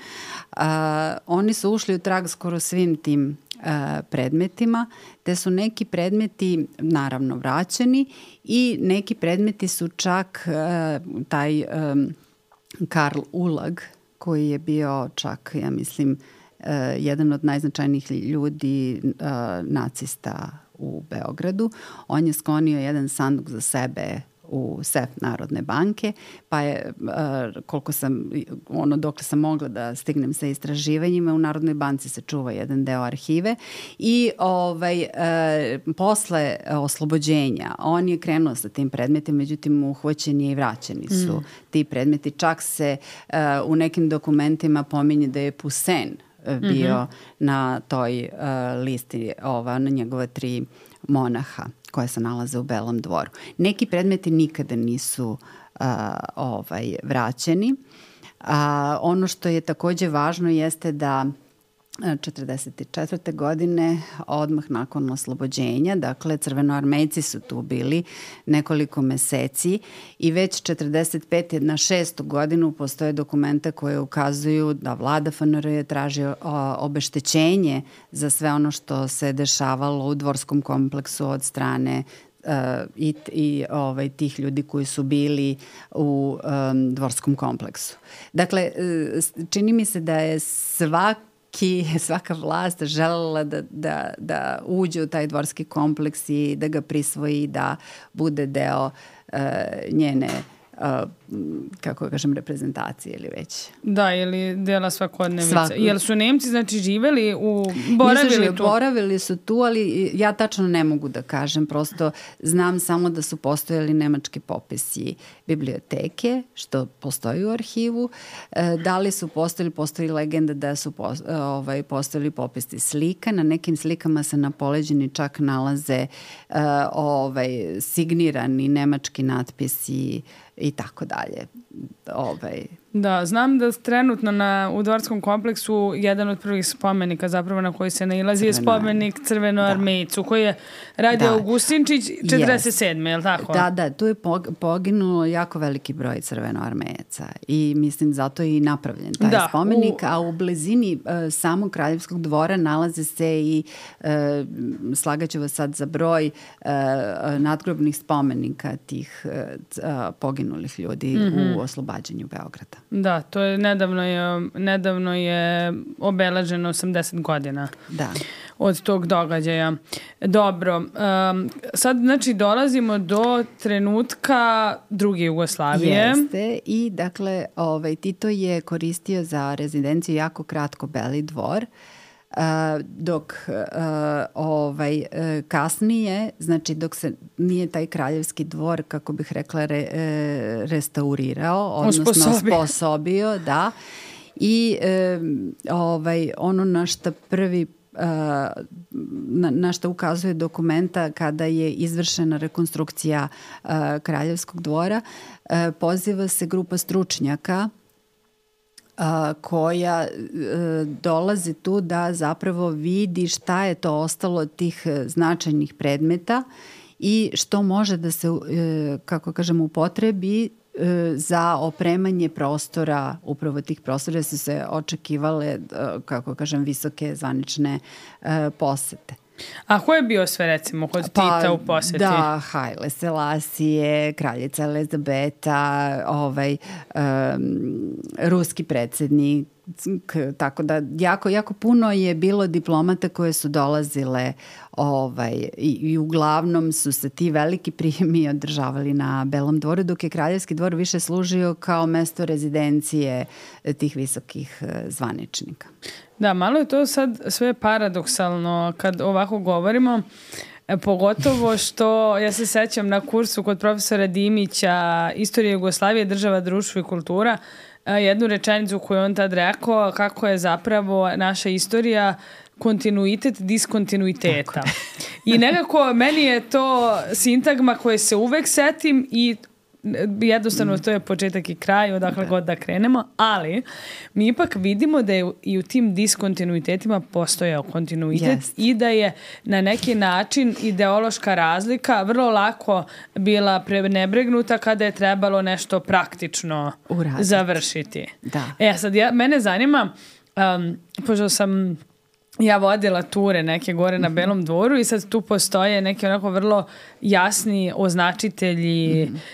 A, oni su ušli u trag skoro svim tim a, predmetima, te su neki predmeti naravno vraćeni i neki predmeti su čak a, taj a, Karl Ulag, koji je bio čak, ja mislim, uh, jedan od najznačajnijih ljudi uh, nacista u Beogradu. On je sklonio jedan sanduk za sebe u sef Narodne banke, pa je, uh, koliko sam, ono, dokle sam mogla da stignem sa istraživanjima, u Narodnoj banci se čuva jedan deo arhive i ovaj, uh, posle oslobođenja on je krenuo sa tim predmetima, međutim uhvaćeni i vraćeni su mm. ti predmeti. Čak se uh, u nekim dokumentima pominje da je Poussin uh, bio mm-hmm. na toj uh, listi, ova, na njegove tri monaha koje se nalaze u Belom dvoru. Neki predmeti nikada nisu a, ovaj, vraćeni. A, ono što je takođe važno jeste da četrdeset četvrte godine, odmah nakon oslobođenja, dakle crvenoarmejci su tu bili nekoliko meseci i već četrdeset pete na šestu godinu postoje dokumenta koje ukazuju da vlada F N R je tražio obeštećenje za sve ono što se dešavalo u dvorskom kompleksu od strane Uh, i, i ovaj, tih ljudi koji su bili u um, dvorskom kompleksu. Dakle, uh, čini mi se da je svaki, svaka vlast želela da, da, da uđe u taj dvorski kompleks i da ga prisvoji, da bude deo uh, njene Uh, kako kažem, reprezentacije ili već. Da, ili dela svakodnevice. Svako. Jel su Nemci, znači, živeli u... Boravili Nisu živeli, tu? boravili su tu, ali ja tačno ne mogu da kažem. Prosto znam samo da su postojali nemački popisi biblioteke, što postoji u arhivu. E, da li su postojali, postoji legenda da su post, ovaj, postojali popisi slika. Na nekim slikama se na poleđini čak nalaze e, ovaj, signirani nemački natpisi i tako dalje. Ovaj. Da, znam da trenutno na, u Dvorskom kompleksu jedan od prvih spomenika zapravo na koji se nailazi je spomenik Crvenoarmejcu koji je radio da. Augustinčić četrdeset sedme je li tako? Da, da, tu je poginulo jako veliki broj Crvenoarmejaca i mislim zato je i napravljen taj da, spomenik, u... a u blizini uh, samog Kraljevskog dvora nalaze se i uh, slagaću vas sad za broj uh, nadgrobnih spomenika tih uh, poginulih ljudi mm-hmm. u oslobađanju Beograda. Da, to je nedavno je, nedavno je obeleženo osamdeset godina da. Od tog događaja. Dobro, um, sad znači dolazimo do trenutka druge Jugoslavije. Jeste i dakle ovaj, Tito je koristio za rezidenciju jako kratko Beli dvor. Uh, dok uh, ovaj, uh, kasnije, znači dok se nije taj kraljevski dvor, kako bih rekla, re, uh, restaurirao, odnosno osposobio, osposobio da, i um, ovaj, ono na šta prvi Uh, na, na što ukazuje dokumenta kada je izvršena rekonstrukcija uh, Kraljevskog dvora, uh, poziva se grupa stručnjaka uh, koja uh, dolazi tu da zapravo vidi šta je to ostalo od tih uh, značajnih predmeta i što može da se, uh, kako kažemo, upotrebi za opremanje prostora, upravo tih prostora su se očekivale, kako kažem, visoke zvanične posete. A ko je bio sve, recimo, kod Tita pa, u poseti? Da, Haile Selasije, kraljica Elizabeta, ovaj, um, ruski predsjednik, tako da jako, jako puno je bilo diplomata koje su dolazile ovaj, i, i uglavnom su se ti veliki prijemi održavali na Belom dvoru, dok je Kraljevski dvor više služio kao mesto rezidencije tih visokih zvaničnika. Da, malo je to sad sve paradoksalno kad ovako govorimo, pogotovo što ja se sećam na kursu kod profesora Dimića Istorija Jugoslavije, država, društvo i kultura, jednu rečenicu koju on tad rekao kako je zapravo naša istorija kontinuitet diskontinuiteta. Tako. I nekako meni je to sintagma koje se uvek setim i jednostavno to je početak i kraj odakle god da krenemo, ali mi ipak vidimo da je i u tim diskontinuitetima postojao kontinuitet yes. i da je na neki način ideološka razlika vrlo lako bila prenebregnuta kada je trebalo nešto praktično uraditi, završiti. Da. E sad, ja, mene zanima, um, pošto sam ja vodila ture neke gore na Belom dvoru i sad tu postoje neki onako vrlo jasni označitelji mm.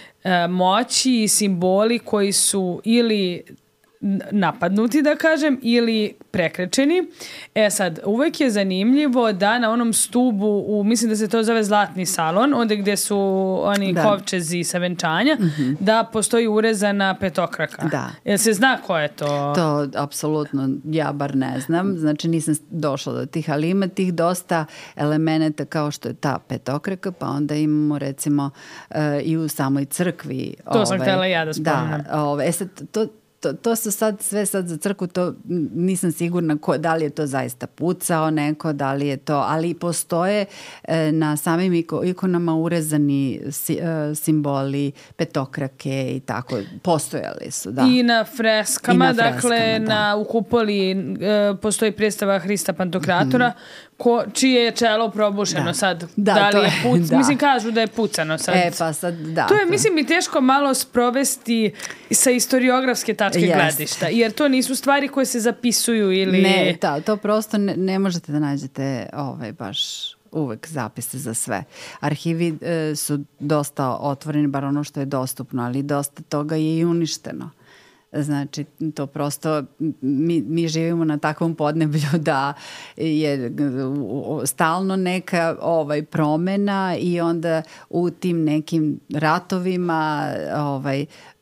moći i simboli koji su ili napadnuti, da kažem, ili prekrečeni. E sad, uvek je zanimljivo da na onom stubu, u, mislim da se to zove Zlatni salon, onda gde su oni da. kovčezi sa venčanja, mm-hmm. da postoji urezana petokraka. Da. Jel se zna ko je to? To apsolutno ja bar ne znam. Znači nisam došla do tih, ali ima tih dosta elemenata kao što je ta petokraka, pa onda imamo recimo uh, i u samoj crkvi. To ovaj, sam htjela ja da spomenem. Da, ovaj, e sad, to To, to su sad sve sad za crkvu, to nisam sigurna ko, da li je to zaista pucao neko, da li je to, ali postoje e, na samim ikonama urezani si, e, simboli petokrake i tako, postojali su, da. I na freskama, I na freskama dakle, da. na, u kupoli e, postoji predstava Hrista Pantokratora, mm-hmm. ko, čije je čelo probušeno da. sad. Da, da li je puc, da. mislim, kažu da je pucano sad. E, pa sad, da. To je, mislim, i teško malo sprovesti sa historiografske tačke yes. gledišta, jer to nisu stvari koje se zapisuju ili... Ne, ta, to prosto ne, ne možete da nađete ovaj, baš uvek zapise za sve. Arhivi e, su dosta otvoreni, bar ono što je dostupno, ali dosta toga je i uništeno. Znači, to prosto, mi, mi živimo na takvom podneblju da je stalno neka ovaj, promena i onda u tim nekim ratovima, ovaj,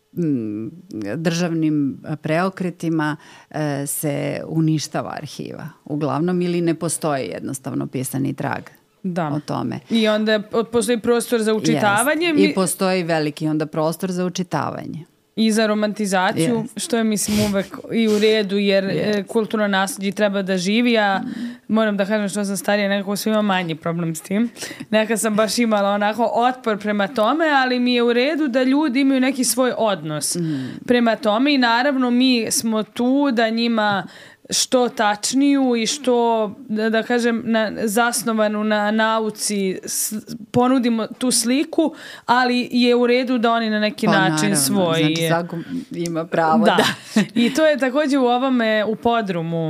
državnim preokretima e, se uništava arhiva. Uglavnom, ili ne postoji jednostavno pisani trag. Da. O tome. I onda postoji prostor za učitavanje. Yes. I postoji veliki onda prostor za učitavanje. I za romantizaciju, yes. što je, mislim, uvek i u redu, jer yes. kulturno nasljeđe treba da živi, a moram da kažem što sam starija, nekako svima manji problem s tim. Nekad sam baš imala onako otpor prema tome, ali mi je u redu da ljudi imaju neki svoj odnos mm. prema tome i naravno mi smo tu da njima što tačniju i što, da, da kažem, na, zasnovanu na nauci s, ponudimo tu sliku, ali je u redu da oni na neki pa, način naravno, svoj... Znači, svako ima pravo da... da. I to je također u ovome, u podrumu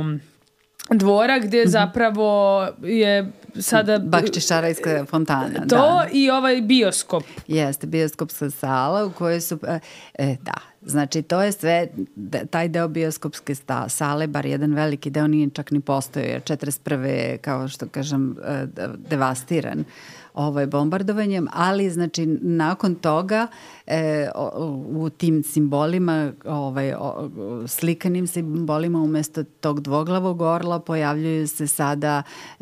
dvora, gdje mm-hmm. zapravo je sada... Bakčišarajska fontana. To da. I ovaj bioskop. Jeste, bioskopska sala u kojoj su... E, da, znači to je sve, taj deo bioskopske sta, sale, bar jedan veliki deo nije čak ni postojao, jer četrdeset prve je, kao što kažem, devastiran ovaj bombardovanjem, ali znači nakon toga e, o, u tim simbolima, ovaj, o, slikanim simbolima umjesto tog dvoglavog orla pojavljuju se sada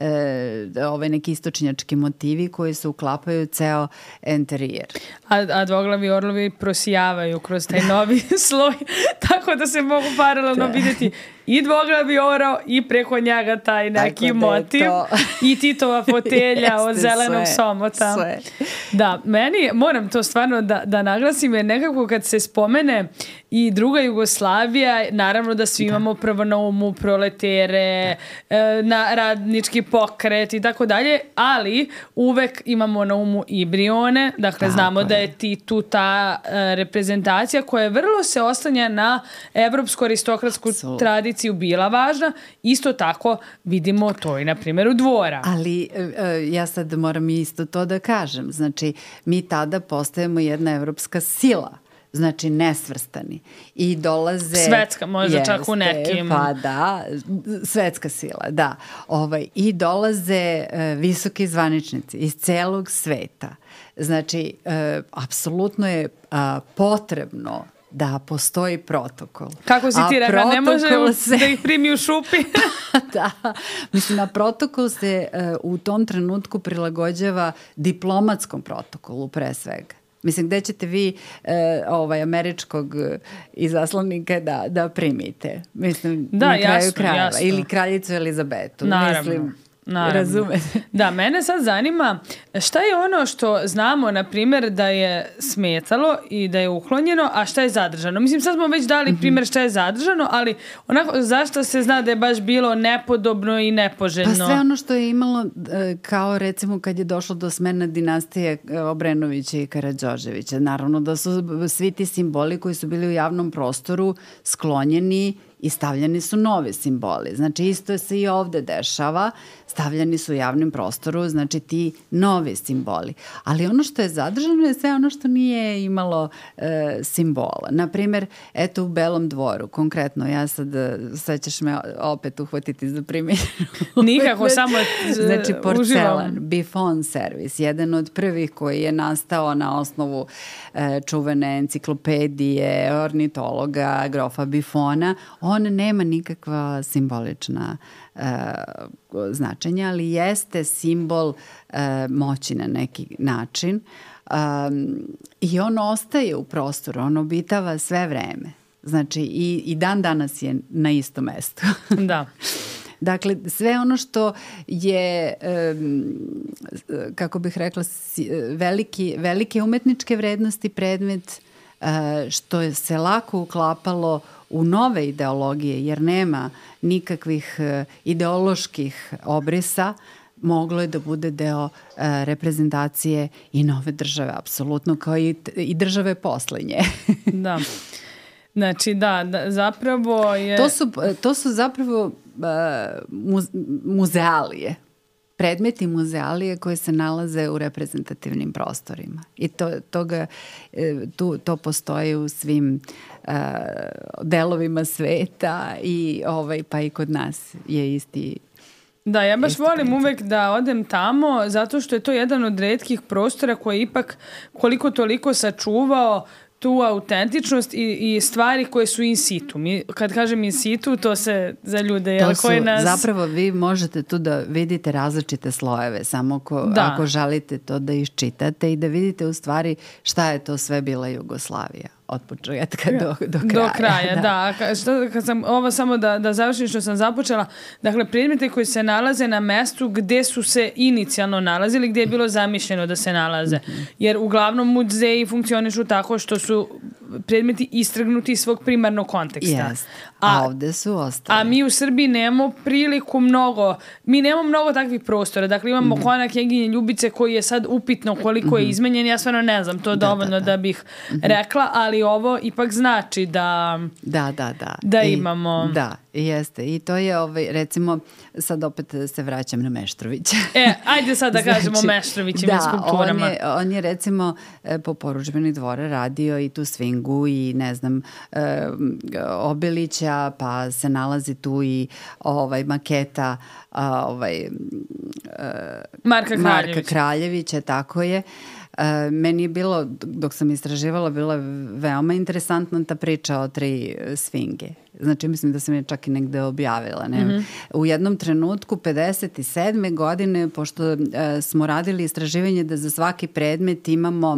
e, ovaj neki istočnjački motivi koji se uklapaju ceo enterijer. A, a dvoglavi orlovi prosijavaju kroz taj novi sloj, tako da se mogu paralelno vidjeti i dvoglavi orao i preko njega taj neki motiv to... i Titova fotelja od zelenog sve, somota. Sve. Da, meni, moram to stvarno da, da naglasim, jer nekako kad se spomene i druga Jugoslavija, naravno da svi da. imamo prvo na umu proletere, da. na radnički pokret i tako dalje, ali uvek imamo na umu i Brione, dakle tako znamo je. da je Titu ta uh, reprezentacija koja vrlo se oslanja na evropsko-aristokratsku Absolut. tradiciju bila važna. Isto tako vidimo to i na primjeru dvora. Ali uh, ja sad moram isto to da kažem. Znači, mi tada postajemo jedna evropska sila. Znači nesvrstani. I dolaze... Svetska, možda jeste, čak u nekim... Pa da, svetska sila, da. Ovaj, I dolaze uh, visoki zvaničnici iz celog sveta. Znači, uh, apsolutno je uh, potrebno da postoji protokol. Kako si ti rekla, ne može se... da ih primi u šupi? Da. Mislim, a protokol se uh, u tom trenutku prilagođava diplomatskom protokolu pre svega. Mislim, gde ćete vi e, ovaj, američkog izaslanika da, da primite? Mislim, da, na kraju jasno, krajeva. jasno. Ili kraljicu Elizabetu. Naravno. Mislim, Naravno. razumete. Da, mene sad zanima šta je ono što znamo, na primjer, da je smetalo i da je uklonjeno, a šta je zadržano. Mislim, sad smo već dali primjer šta je zadržano, ali onako, zašto se zna da je baš bilo nepodobno i nepoželjno? Pa sve ono što je imalo, kao recimo kad je došlo do smene dinastije Obrenovića i Karađorđevića. Naravno da su svi ti simboli koji su bili u javnom prostoru sklonjeni i stavljeni su novi simboli. Znači, isto se i ovde dešava. Stavljeni su u javnom prostoru, znači ti novi simboli. Ali ono što je zadržano je sve ono što nije imalo e, simbola. Naprimjer, eto u Belom dvoru, konkretno, ja sad, sad ćeš me opet uhvatiti za primjer. Nikako, samo znači, porcelan, uživam. Biffon servis, jedan od prvih koji je nastao na osnovu e, čuvene enciklopedije ornitologa grofa Biffona. On nema nikakva simbolična uh, značenja, ali jeste simbol uh, moći na neki način um, i on ostaje u prostoru, on obitava sve vreme. Znači i, i dan danas je na istom mestu. Da. Dakle, sve ono što je, um, kako bih rekla, veliki, velike umetničke vrednosti predmet, uh, što je se lako uklapalo u nove ideologije, jer nema nikakvih uh, ideoloških obrisa, moglo je da bude deo uh, reprezentacije i nove države, apsolutno, kao i, i države posle nje. Da. Znači, da, da, zapravo je... To su, to su zapravo uh, muze, muzealije. Predmeti muzealije koje se nalaze u reprezentativnim prostorima. I to, toga, tu, to postoji u svim uh, delovima sveta i ovaj, pa i kod nas je isti. Da, ja baš volim uvek da odem tamo zato što je to jedan od retkih prostora koji je ipak koliko toliko sačuvao tu autentičnost i, i stvari koje su in situ. Mi, kad kažem in situ, to se za ljude... To jel, su, koje nas... zapravo vi možete tu da vidite različite slojeve, samo ko, ako želite to da iščitate i da vidite u stvari šta je to sve bila Jugoslavija. od početka do, do kraja. Do kraja, da. da. Ka, što, kad sam, ovo samo da, da završim što sam započela. Dakle, predmete koji se nalaze na mestu gde su se inicijalno nalazili, gde je bilo zamišljeno da se nalaze. Mm-hmm. Jer uglavnom muzeji funkcionišu tako što su predmeti istrgnuti iz svog primarnog konteksta. Yes. A, a ovde su ostali. A mi u Srbiji nemamo priliku mnogo, mi nemamo mnogo takvih prostora. Dakle, imamo mm-hmm. konak Keginje Ljubice koji je sad upitno koliko mm-hmm. je izmenjen. Ja stvarno ne znam to da, dovoljno da, da. da bih mm-hmm. rekla, ali ovo ipak znači da da, da, da. da I, imamo... Da, jeste. I to je, ovaj, recimo, sad opet se vraćam na Meštrovića. E, ajde sad da znači, kažemo o Meštrovićim da, skulpturama. On je, on je recimo po poručbeni dvora radio i tu svingu i ne znam, e, Obilića, pa se nalazi tu i ovaj, maketa a, ovaj, e, Marka Kraljevića. Marka Kraljevića, tako je. Uh, meni je bilo, dok sam istraživala, bila veoma interesantna ta priča o tri sfinge. Znači, mislim da sam je čak i negde objavila. Ne? Mm-hmm. U jednom trenutku, pedeset sedme godine, pošto uh, smo radili istraživanje da za svaki predmet imamo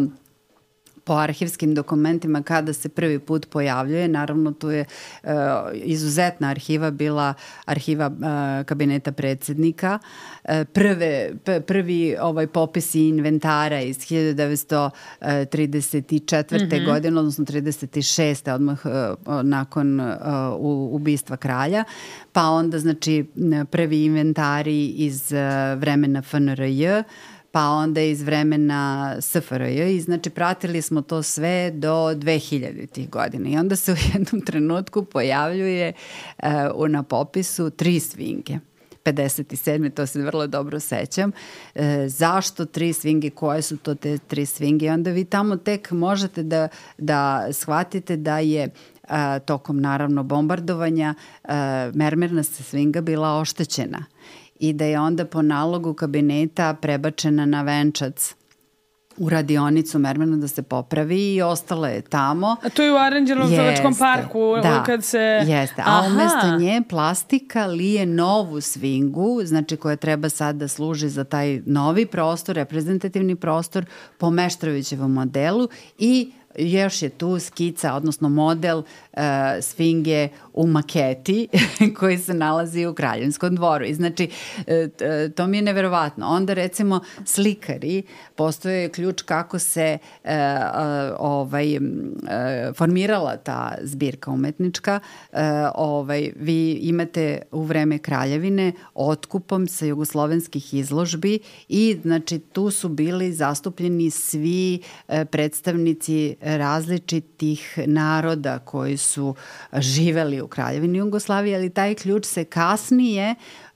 po arhivskim dokumentima kada se prvi put pojavljuje. Naravno, tu je uh, izuzetna arhiva bila arhiva uh, kabineta predsjednika. Uh, prve, p- prvi ovaj popisi inventara iz hiljadu devetsto trideset četvrte. Mm-hmm. godine, odnosno trideset šeste. odmah uh, nakon uh, ubistva kralja. Pa onda, znači, prvi inventari iz uh, vremena F N R J, pa onda iz vremena S F R J i znači pratili smo to sve do dve hiljaditih godina. I onda se u jednom trenutku pojavljuje uh, na popisu tri svinge. pedeset sedme. to se vrlo dobro sećam. E, zašto tri svinge? Koje su to te tri svinge? I onda vi tamo tek možete da, da shvatite da je a, tokom naravno bombardovanja a, mermerna svinga bila oštećena i da je onda po nalogu kabineta prebačena na venčac u radionicu mermernu da se popravi i ostala je tamo. A to je u Aranđelovčkom parku da, kad se... Jeste, a Aha. umesto nje plastika lije novu svingu, znači koja treba sad da služi za taj novi prostor, reprezentativni prostor po Meštrovićevom modelu i još je tu skica, odnosno model uh, sfinge u maketi koji se nalazi u Kraljevskom dvoru. I znači, uh, to mi je neverovatno. Onda recimo slikari, postoje ključ kako se uh, uh, ovaj, uh, formirala ta zbirka umetnička. Uh, ovaj, vi imate u vreme Kraljevine otkupom sa jugoslovenskih izložbi i znači tu su bili zastupljeni svi uh, predstavnici različitih naroda koji su živeli u Kraljevini Jugoslavije, ali taj ključ se kasnije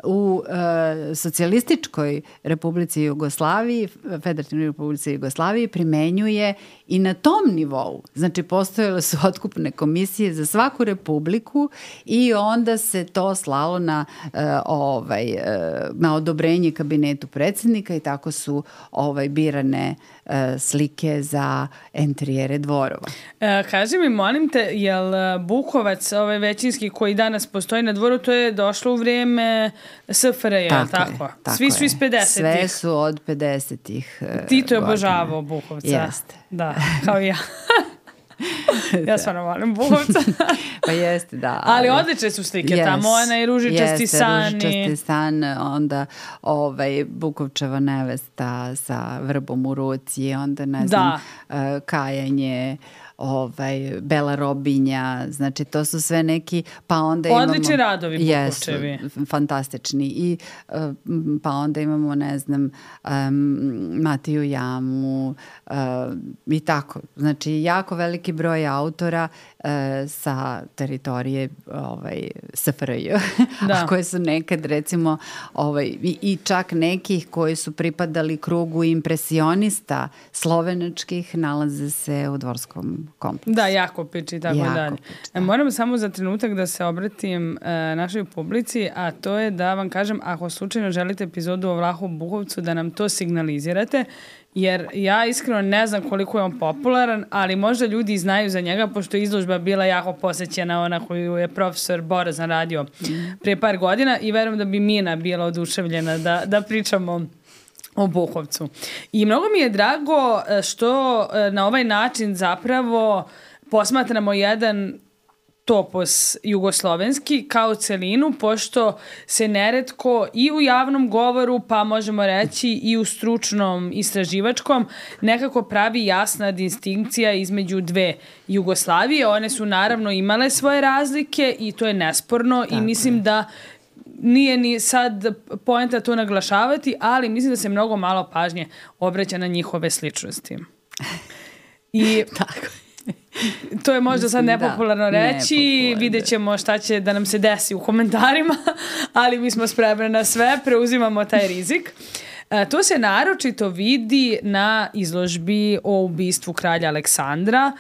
u e, socijalističkoj Republici Jugoslaviji, Federativnoj Republici Jugoslaviji primenjuje i na tom nivou. Znači, postojale su otkupne komisije za svaku republiku i onda se to slalo na, e, ovaj, e, na odobrenje kabinetu predsjednika i tako su ovaj, birane e, slike za enterijere dvorova. E, kaži mi, molim te, jel Bukovac, ovaj većinski koji danas postoji na dvoru, to je došlo u vrijeme S F R J, tako, tako? Je, tako Svi su iz pedesetih. Sve su od pedesetih Tito je obožavao Bukovca. Jeste. Da, kao i ja. Ja stvarno volim Bukovca. Pa jeste, da. Ali, ali odlične su slike yes, tamo, ona i Ružičasti jeste, san. Ružičasti san, onda ovaj, Bukovčeva nevesta sa vrbom u ruci, onda ne znam, uh, kajanje, ovaj, Bela Robinja, znači to su sve neki, pa onda imamo... Odlični radovi Bukovčevi. Jesu, fantastični. I uh, pa onda imamo, ne znam, um, Matiju Jamu uh, i tako. Znači, jako veliki broj autora uh, sa teritorije ovaj, S F R J, da. koje su nekad, recimo, ovaj, i, i čak nekih koji su pripadali krugu impresionista slovenačkih, nalaze se u Dvorskom kompleksu. Da, Jakopić i tako Jakopić, dalje. Da. Moram samo za trenutak da se obratim e, našoj publici, a to je da vam kažem, ako slučajno želite epizodu o Vlahu Bukovcu, da nam to signalizirate, jer ja iskreno ne znam koliko je on popularan, ali možda ljudi znaju za njega, pošto je izložba bila jako posećena, ona koju je profesor Borazan radio prije par godina i verujem da bi Mina bila oduševljena da, da pričamo o Bukovcu. I mnogo mi je drago što na ovaj način zapravo posmatramo jedan topos jugoslovenski kao celinu, pošto se neretko i u javnom govoru, pa možemo reći i u stručnom istraživačkom, nekako pravi jasna distinkcija između dve Jugoslavije. One su naravno imale svoje razlike i to je nesporno. Tako i mislim je. Da nije ni sad poenta to naglašavati, ali mislim da se mnogo malo pažnje obraća na njihove sličnosti. I tako to je možda sad nepopularno reći, nepopularno. Vidjet ćemo šta će da nam se desi u komentarima, ali mi smo spremni na sve, preuzimamo taj rizik. E, to se naročito vidi na izložbi o ubistvu kralja Aleksandra,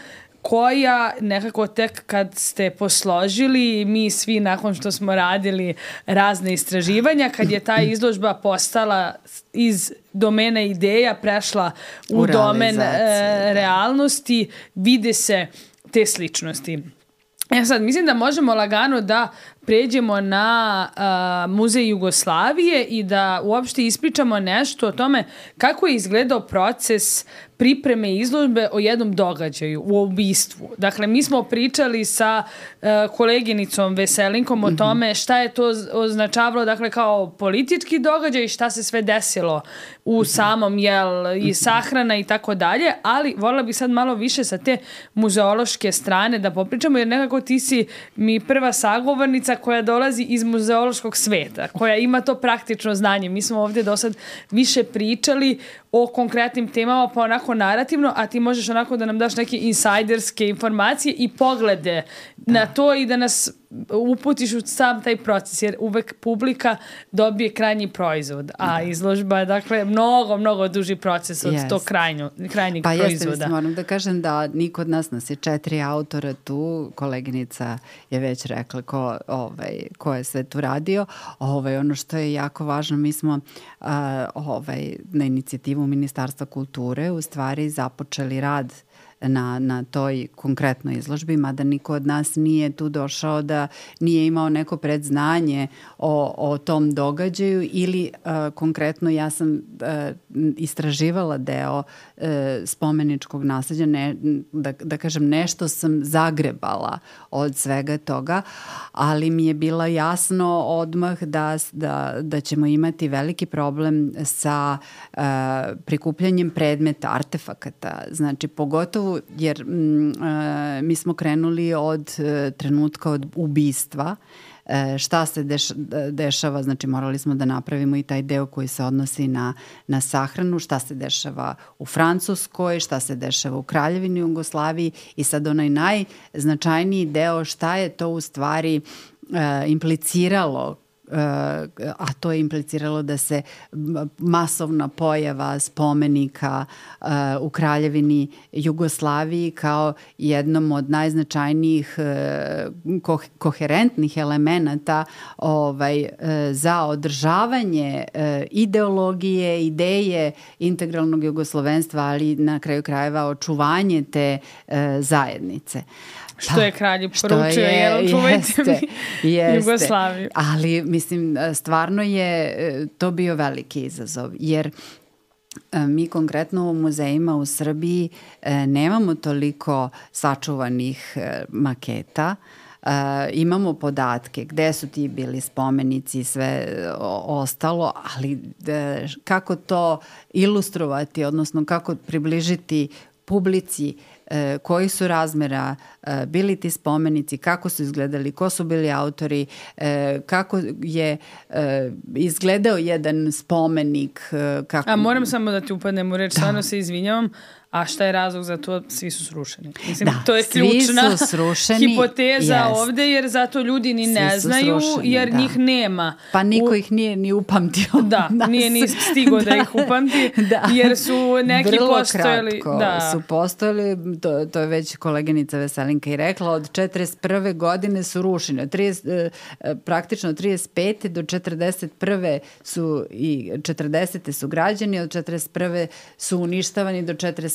koja nekako tek kad ste posložili, mi svi nakon što smo radili razne istraživanja, kad je ta izložba postala iz domena ideja, prešla u, u domen e, realnosti, vide se te sličnosti. Ja sad, mislim da možemo lagano da pređemo na uh, Muzej Jugoslavije i da uopšte ispričamo nešto o tome kako je izgledao proces pripreme izložbe o jednom događaju, u ubistvu. Dakle, mi smo pričali sa uh, koleginicom Veselinkom o tome šta je to označavalo, dakle, kao politički događaj i šta se sve desilo u samom, jel, i sahrana i tako dalje, ali voljela bih sad malo više sa te muzeološke strane da popričamo, jer nekako ti si mi prva sagovornica koja dolazi iz muzeološkog sveta, koja ima to praktično znanje. Mi smo ovdje do sad više pričali o konkretnim temama, pa onako narativno, a ti možeš onako da nam daš neke insajderske informacije i poglede da. na to i da nas uputiš u sam taj proces, jer uvek publika dobije krajnji proizvod, a da. izložba je dakle mnogo, mnogo duži proces od yes. tog krajnju, krajnjeg pa proizvoda. Pa jeste, moram da kažem da niko od nas, nas je četiri autora tu, koleginica je već rekla ko, ovaj, ko je sve tu radio. Ovaj, ono što je jako važno, mi smo uh, ovaj, na inicijativu Ministarstva kulture u stvari započeli rad na, na toj konkretnoj izložbi, mada niko od nas nije tu došao da nije imao neko predznanje o, o tom događaju ili uh, konkretno ja sam uh, istraživala deo uh, spomeničkog nasleđa, ne, da, da kažem nešto sam zagrebala od svega toga, ali mi je bilo jasno odmah da, da, da ćemo imati veliki problem sa uh, prikupljanjem predmeta, artefakata, znači pogotovo jer mm, e, mi smo krenuli od e, trenutka od ubistva, e, šta se deš, dešava, znači morali smo da napravimo i taj deo koji se odnosi na, na sahranu, šta se dešava u Francuskoj, šta se dešava u Kraljevini Jugoslaviji i sad onaj najznačajniji deo šta je to u stvari e, impliciralo, a to je impliciralo da se masovna pojava spomenika uh, u Kraljevini Jugoslaviji kao jednom od najznačajnijih uh, ko- koherentnih elemenata ovaj, uh, za održavanje uh, ideologije, ideje integralnog jugoslovenstva, ali na kraju krajeva očuvanje te uh, zajednice. Što je kralj poručio, jel, čuvajte mi Jugoslaviju. Ali, mislim, stvarno je to bio veliki izazov, jer mi konkretno u muzejima u Srbiji nemamo toliko sačuvanih maketa. Uh, imamo podatke gde su ti bili spomenici i sve ostalo, ali de, kako to ilustrovati, odnosno kako približiti publici e, koji su razmera e, bili ti spomenici, kako su izgledali, ko su bili autori, e, kako je e, izgledao jedan spomenik. E, kako... A moram samo da ti upadnem u reč, stvarno se izvinjavam. A šta je razlog za to? Svi su srušeni. Mislim, da, to je ključna srušeni, hipoteza jest. ovde, jer zato ljudi ni ne znaju, srušeni, jer da. njih nema. Pa niko u... ih nije ni upamtio. Da, nas. nije ni stigo da. da ih upamti, da. jer su neki Vrlo postojali. Kratko da. su postojali, to, to je već koleginica Veselinka i rekla, od četrdeset prve godine su rušene. trideset, praktično trideset pete do četrdeset prve su i četrdesete su građani, od četrdeset prve su uništavani do četrdeset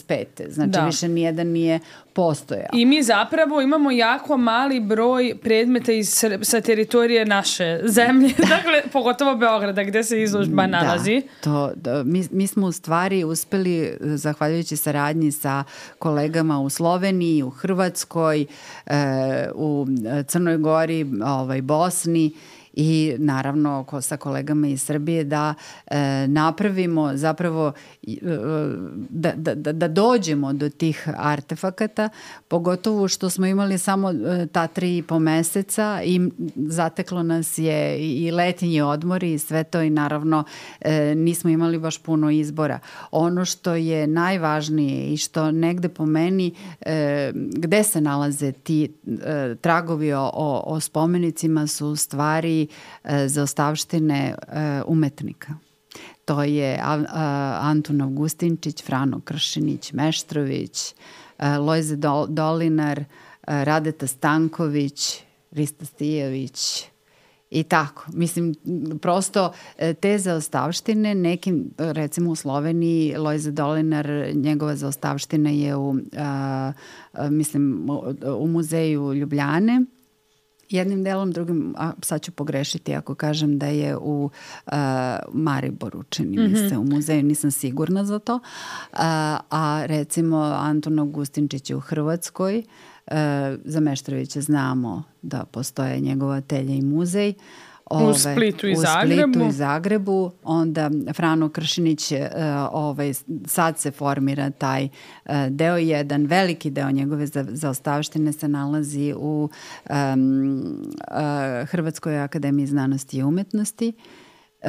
pete. Znači Da. više nijedan nije postojao. I mi zapravo imamo jako mali broj predmeta iz, sa teritorije naše zemlje, dakle, pogotovo Beograda, gde se izložba nalazi. Da, to, da, mi, mi smo u stvari uspeli, zahvaljujući saradnji sa kolegama u Sloveniji, u Hrvatskoj, e, u Crnoj Gori, ovaj, Bosni, i naravno ko sa kolegama iz Srbije da e, napravimo zapravo e, da, da, da dođemo do tih artefakata, pogotovo što smo imali samo e, ta tri i po meseca i zateklo nas je i letinji odmori i sve to i naravno e, nismo imali baš puno izbora. Ono što je najvažnije i što negde po meni e, gde se nalaze ti e, tragovi o, o, o spomenicima su u stvari zaostavštine umetnika. To je Antun Augustinčić, Frano Kršinić, Meštrović, Lojze Dolinar, Radeta Stanković, Rista Stijević i tako. Mislim, prosto te zaostavštine, nekim, recimo u Sloveniji, Lojze Dolinar, njegova zaostavština je u, a, a, mislim, u muzeju Ljubljane, jednim delom, drugim, a sad ću pogrešiti ako kažem da je u uh, Mariboru, čini mi Mm-hmm. se, u muzeju, nisam sigurna za to. Uh, a recimo Antun Augustinčić je u Hrvatskoj, uh, za Meštrovića znamo da postoje njegova atelja i muzej. Ove, u Splitu i u Zagrebu. Splitu i Zagrebu. Onda Frano Kršinić, uh, ovaj, sad se formira taj uh, deo, jedan veliki deo njegove za, zaostavštine se nalazi u um, uh, Hrvatskoj akademiji znanosti i umetnosti. Uh,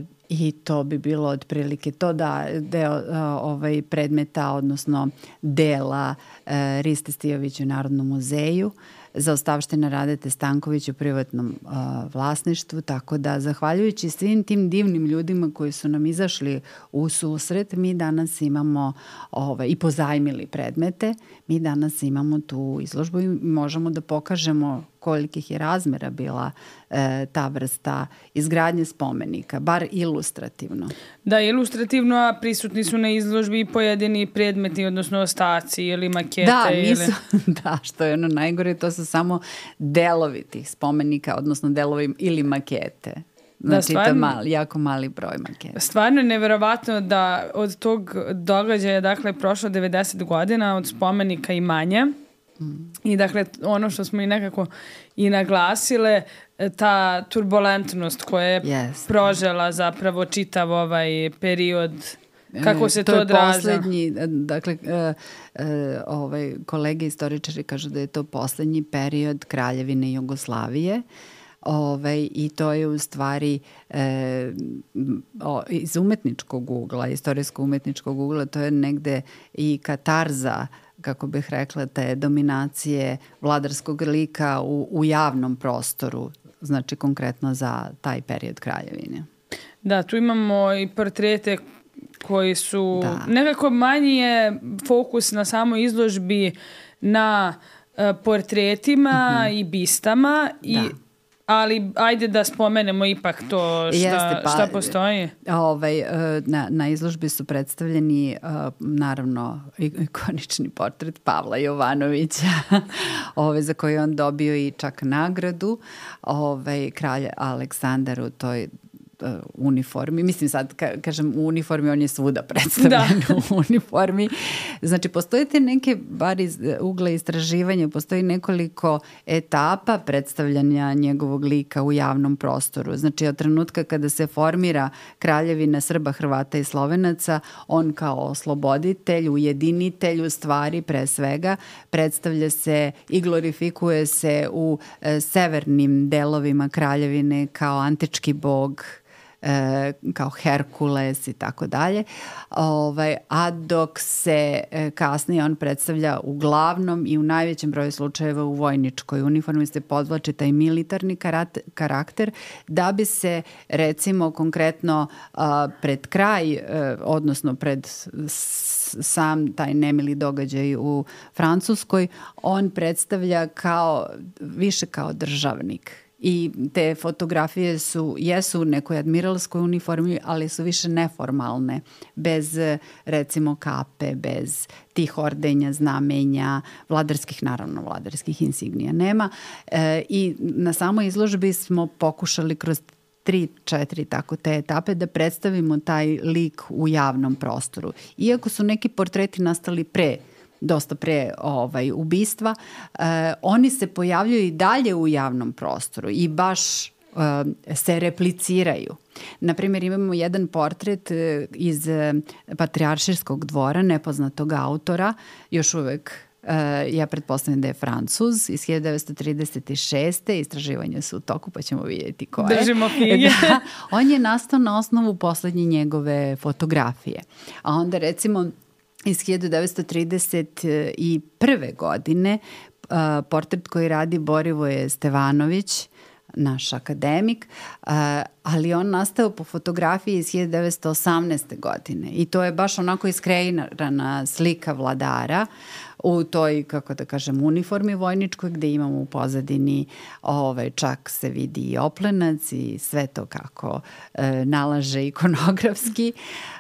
I to bi bilo otprilike to da deo uh, ovaj predmeta, odnosno dela uh, Riste Stijović u Narodnom muzeju, zaostavština Radete Stanković u privatnom uh, vlasništvu, tako da zahvaljujući svim tim divnim ljudima koji su nam izašli u susret, mi danas imamo ovaj, i pozajmili predmete, mi danas imamo tu izložbu i možemo da pokažemo kolikih je razmera bila e, ta vrsta izgradnje spomenika, bar ilustrativno. Da, ilustrativno, a prisutni su na izložbi pojedini predmeti, odnosno ostaci ili makete. Da, nisu, ili... da, što je ono najgore, to su samo delovi tih spomenika, odnosno delovi ili makete. Znači, da, stvarno, to je mali, jako mali broj maketa. Stvarno je neverovatno da od tog događaja, dakle, prošlo devedeset godina od spomenika i manje. Mm. I dakle, ono što smo i nekako i naglasile, ta turbulentnost koja je yes. prožela zapravo čitav ovaj period, kako se to, to odraža. Poslednji, dakle, uh, uh, ovaj, kolege istoričari kažu da je to poslednji period Kraljevine Jugoslavije. Ove, i to je u stvari e, o, iz umetničkog ugla, istorijsko-umetničkog ugla, to je negde i katarza, kako bih rekla, te dominacije vladarskog lika u, u javnom prostoru, znači konkretno za taj period Kraljevine. Da, tu imamo i portrete koji su da. nekako manji je fokus na samoj izložbi na uh, portretima mm-hmm. i bistama i da. Ali ajde da spomenemo ipak to šta, Jeste, pa, šta postoji. Ovaj, na, na izložbi su predstavljeni naravno ikonični portret Pavla Jovanovića, ovaj, za koji on dobio i čak nagradu. Ovaj, kralj Aleksandar u toj uniformi. Mislim sad, ka, kažem u uniformi, on je svuda predstavljen da. u uniformi. Znači, postoje te neke, bar iz ugla istraživanja, postoji nekoliko etapa predstavljanja njegovog lika u javnom prostoru. Znači, od trenutka kada se formira Kraljevina Srba, Hrvata i Slovenaca, on kao osloboditelj, ujedinitelj u stvari pre svega, predstavlja se i glorifikuje se u e, severnim delovima Kraljevine kao antički bog, E, kao Herkules i tako dalje, ovaj, a dok se e, kasnije on predstavlja uglavnom i u najvećem broju slučajeva u vojničkoj uniformi se podvlači taj militarni karate, karakter da bi se recimo konkretno a, pred kraj, e, odnosno pred s, sam taj nemili događaj u Francuskoj, on predstavlja kao više kao državnik. I te fotografije su, jesu u nekoj admiralskoj uniformi, ali su više neformalne, bez recimo kape, bez tih ordenja, znamenja, vladarskih, naravno vladarskih insignija nema. E, I na samoj izložbi smo pokušali kroz tri, četiri tako te etape da predstavimo taj lik u javnom prostoru. Iako su neki portreti nastali pre dosta pre ovaj, ubistva, eh, oni se pojavljuju i dalje u javnom prostoru i baš eh, se repliciraju. Naprimjer, imamo jedan portret eh, iz eh, Patrijaršijskog dvora, nepoznatog autora, još uvek Uh, ja pretpostavljam da je Francuz iz hiljadu devetsto trideset šeste. Istraživanja su u toku, pa ćemo vidjeti ko je. Držimo fige. Da, on je nastao na osnovu poslednje njegove fotografije. A onda recimo iz hiljadu devetsto trideset prve. godine uh, portret koji radi Borivoje Stevanović, naš akademik, uh, ali on nastao po fotografiji iz hiljadu devetsto osamnaeste. godine i to je baš onako iskreirana slika vladara u toj, kako da kažem, uniformi vojničkoj gde imamo u pozadini ovaj, čak se vidi i oplenac i sve to kako e, nalaže ikonografski.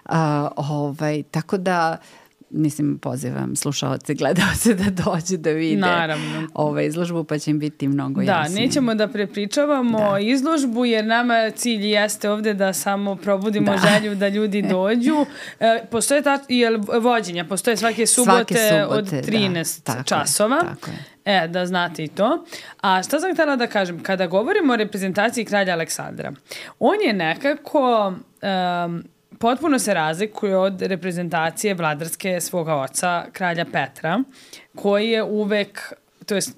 A, ovaj, tako da mislim, pozivam slušalce, gledalce da dođu da vide Naravno. ovaj izložbu, pa će im biti mnogo da, jasnije. Da, nećemo da prepričavamo da. izložbu, jer nama cilj jeste ovde da samo probudimo da. želju da ljudi dođu. E, postoje ta, jel, vođenja, postoje svake subote, svake subote od trinaest da. časova. Je, tako je. E, da znate i to. A šta sam htjela da kažem? Kada govorimo o reprezentaciji kralja Aleksandra, on je nekako... Um, potpuno se razlikuje od reprezentacije vladarske svoga oca, kralja Petra, koji je uvek, to jest,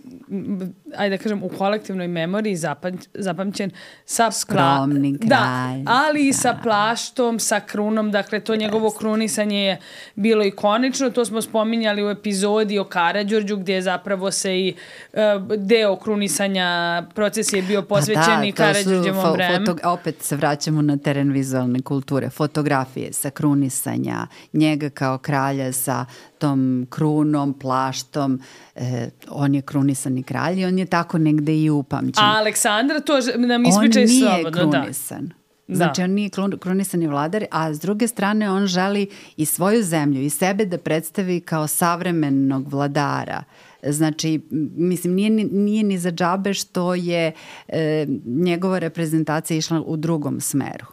ajde da kažem, u kolektivnoj memoriji zapam, zapamćen sa skromni kralj. Da, ali i da. sa plaštom, sa krunom, dakle to njegovo krunisanje je bilo ikonično, to smo spominjali u epizodi o Karađorđu, gdje je zapravo se i uh, deo krunisanja procesije je bio posvećen i Karađorđevom vremenu. Opet se vraćamo na teren vizualne kulture, fotografije sa krunisanja, njega kao kralja sa tom krunom, plaštom, eh, on je krunisani kralj i on je tako negde i upamćen. A Aleksandra, to nam ispričaj slobodno. On nije krunisan. Da. Znači, on nije krunisani vladar, a s druge strane on želi i svoju zemlju i sebe da predstavi kao savremenog vladara. Znači, mislim, nije, nije ni za džabe što je eh, njegova reprezentacija išla u drugom smeru.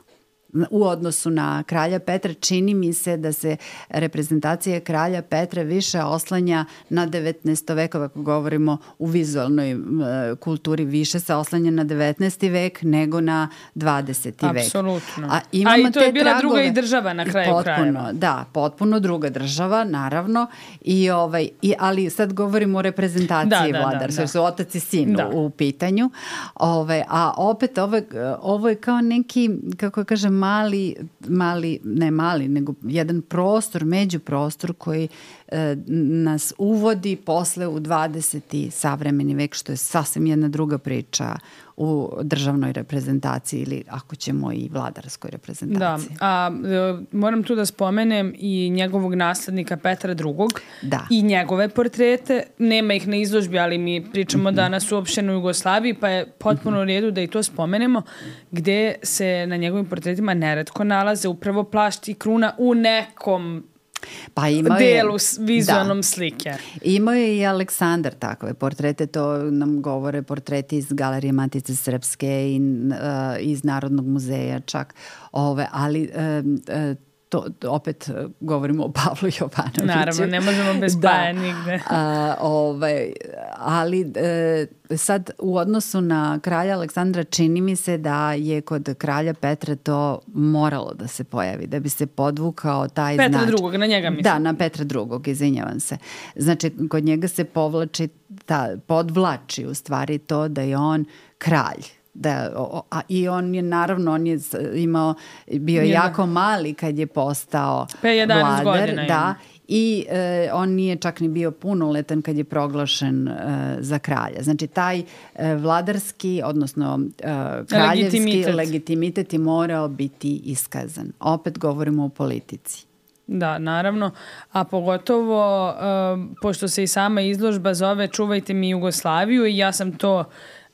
U odnosu na kralja Petra čini mi se da se reprezentacija kralja Petra više oslanja na devetnaesti vek, ako govorimo u vizualnoj uh, kulturi, više se oslanja na devetnaesti vek nego na dvadeseti vek. Apsolutno. A, A i to je bila tragove, druga i država na kraju potpuno, krajeva. Da, potpuno druga država, naravno. I ovaj, i, ali sad govorimo o reprezentaciji da, vladar, da, da, da. su otac i sin da. u, u pitanju. Ovaj, a opet ovo, ovo je kao neki, kako kažem, mali, mali, ne mali, nego jedan prostor, međuprostor koji e, nas uvodi posle u dvadeseti savremeni vek, što je sasvim jedna druga priča u državnoj reprezentaciji ili ako ćemo i vladarskoj reprezentaciji. Da, a e, moram tu da spomenem i njegovog naslednika Petra drugog. Da. I njegove portrete. Nema ih na izložbi, ali mi pričamo mm-hmm. danas uopšteno u Jugoslaviji, pa je potpuno mm-hmm. u redu da i to spomenemo, gde se na njegovim portretima neretko nalaze upravo plašt i kruna u nekom pa imao delu je, vizualnom da. slike. Imao je i Aleksandar takve portrete, to nam govore portreti iz Galerije Matice Srpske i uh, iz Narodnog muzeja čak. Ove, ali uh, uh, to opet govorimo o Pavlu Jovanoviću. Naravno, ne možemo bez da. paja nigde. A, ovaj, ali e, sad u odnosu na kralja Aleksandra čini mi se da je kod kralja Petra to moralo da se pojavi, da bi se podvukao taj Petra značaj. drugog, na njega mislim. Da, na Petra drugog, izvinjavam se. Znači, kod njega se povlači, ta, podvlači u stvari to da je on kralj. Da, a, i on je naravno on je imao bio je jako mali kad je postao vladar, godina, da, i e, on nije čak ni bio punoletan kad je proglašen e, za kralja. Znači taj e, vladarski, odnosno e, kraljevski legitimitet. legitimitet je morao biti iskazan. Opet govorimo o politici. Da, naravno, a pogotovo uh, pošto se i sama izložba zove Čuvajte mi Jugoslaviju i ja sam to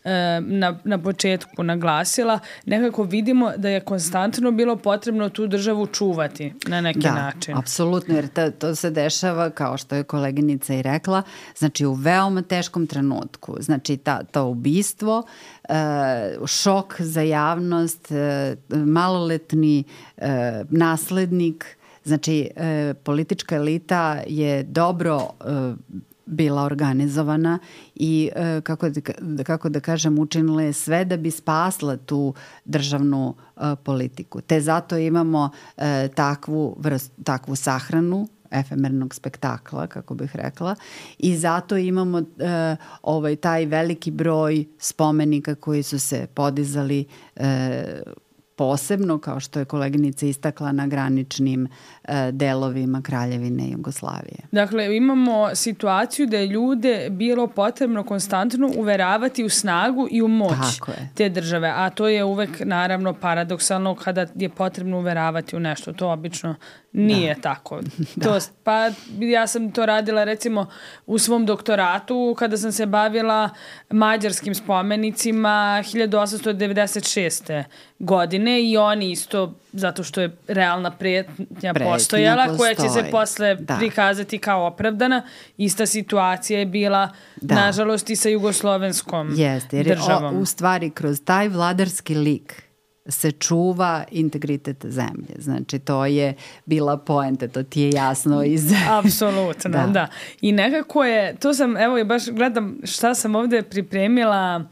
na, na početku naglasila, nekako vidimo da je konstantno bilo potrebno tu državu čuvati na neki da, način. Da, apsolutno, jer ta, to se dešava, kao što je koleginica i rekla, znači u veoma teškom trenutku. Znači ta, to ubistvo, e, šok za javnost, e, maloletni e, naslednik, znači e, politička elita je dobro e, bila organizovana i e, kako, da, kako da kažem učinila je sve da bi spasla tu državnu e, politiku. Te zato imamo e, takvu, vrst, takvu sahranu efemernog spektakla, kako bih rekla, i zato imamo e, ovaj, taj veliki broj spomenika koji su se podizali e, posebno, kao što je koleginica istakla, na graničnim e, delovima Kraljevine Jugoslavije. Dakle, imamo situaciju da je ljude bilo potrebno konstantno uveravati u snagu i u moć te države, a to je uvek naravno paradoksalno kada je potrebno uveravati u nešto. To obično nije da. tako. Da. To, pa ja sam to radila recimo u svom doktoratu kada sam se bavila mađarskim spomenicima hiljadu osamsto devedeset šeste. godine i oni isto, zato što je realna pretnja postojala, postoji. koja će se posle da. prikazati kao opravdana. Ista situacija je bila, da. nažalost, i sa jugoslovenskom Jeste, jer državom. O, u stvari, kroz taj vladarski lik se čuva integritet zemlje. Znači, to je bila poenta, to ti je jasno iz... Apsolutno, da. da. I nekako je, to sam, evo, baš gledam šta sam ovde pripremila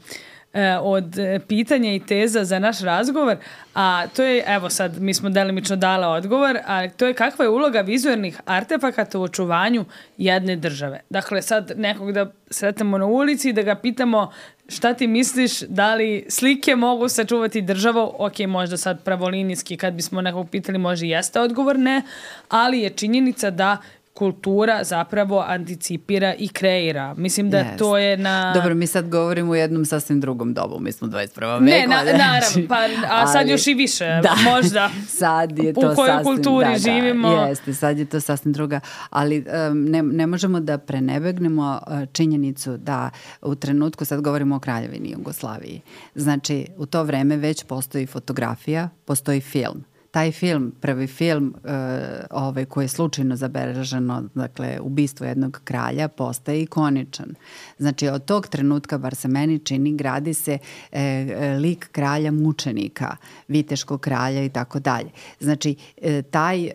od pitanja i teza za naš razgovor, a to je, evo sad, mi smo delimično dala odgovor, a to je kakva je uloga vizualnih artefakata u očuvanju jedne države. Dakle, sad nekog da sretamo na ulici i da ga pitamo šta ti misliš, da li slike mogu sačuvati državu, ok, možda sad pravolinijski, kad bismo nekog pitali, može jeste odgovor, ne, ali je činjenica da kultura zapravo anticipira i kreira. Mislim da yes. to je na... Dobro, mi sad govorimo u jednom sasvim drugom dobu. Mi smo u dvadeset prvom Ne, veku. Na, naravno, pa, a sad ali, još i više, da. možda. Sad je to u kojoj sasvim, kulturi da, živimo. Da, jeste, sad je to sasvim druga. Ali um, ne, ne možemo da prenebegnemo uh, činjenicu da u trenutku, sad govorimo o Kraljevini Jugoslaviji, znači u to vreme već postoji fotografija, postoji film. Taj film, prvi film uh, ovaj, koji je slučajno zabeleženo, dakle, ubistvo jednog kralja, postaje ikoničan. Znači, od tog trenutka, bar se meni čini, gradi se e, lik kralja mučenika, viteškog kralja i tako dalje. Znači, e, taj,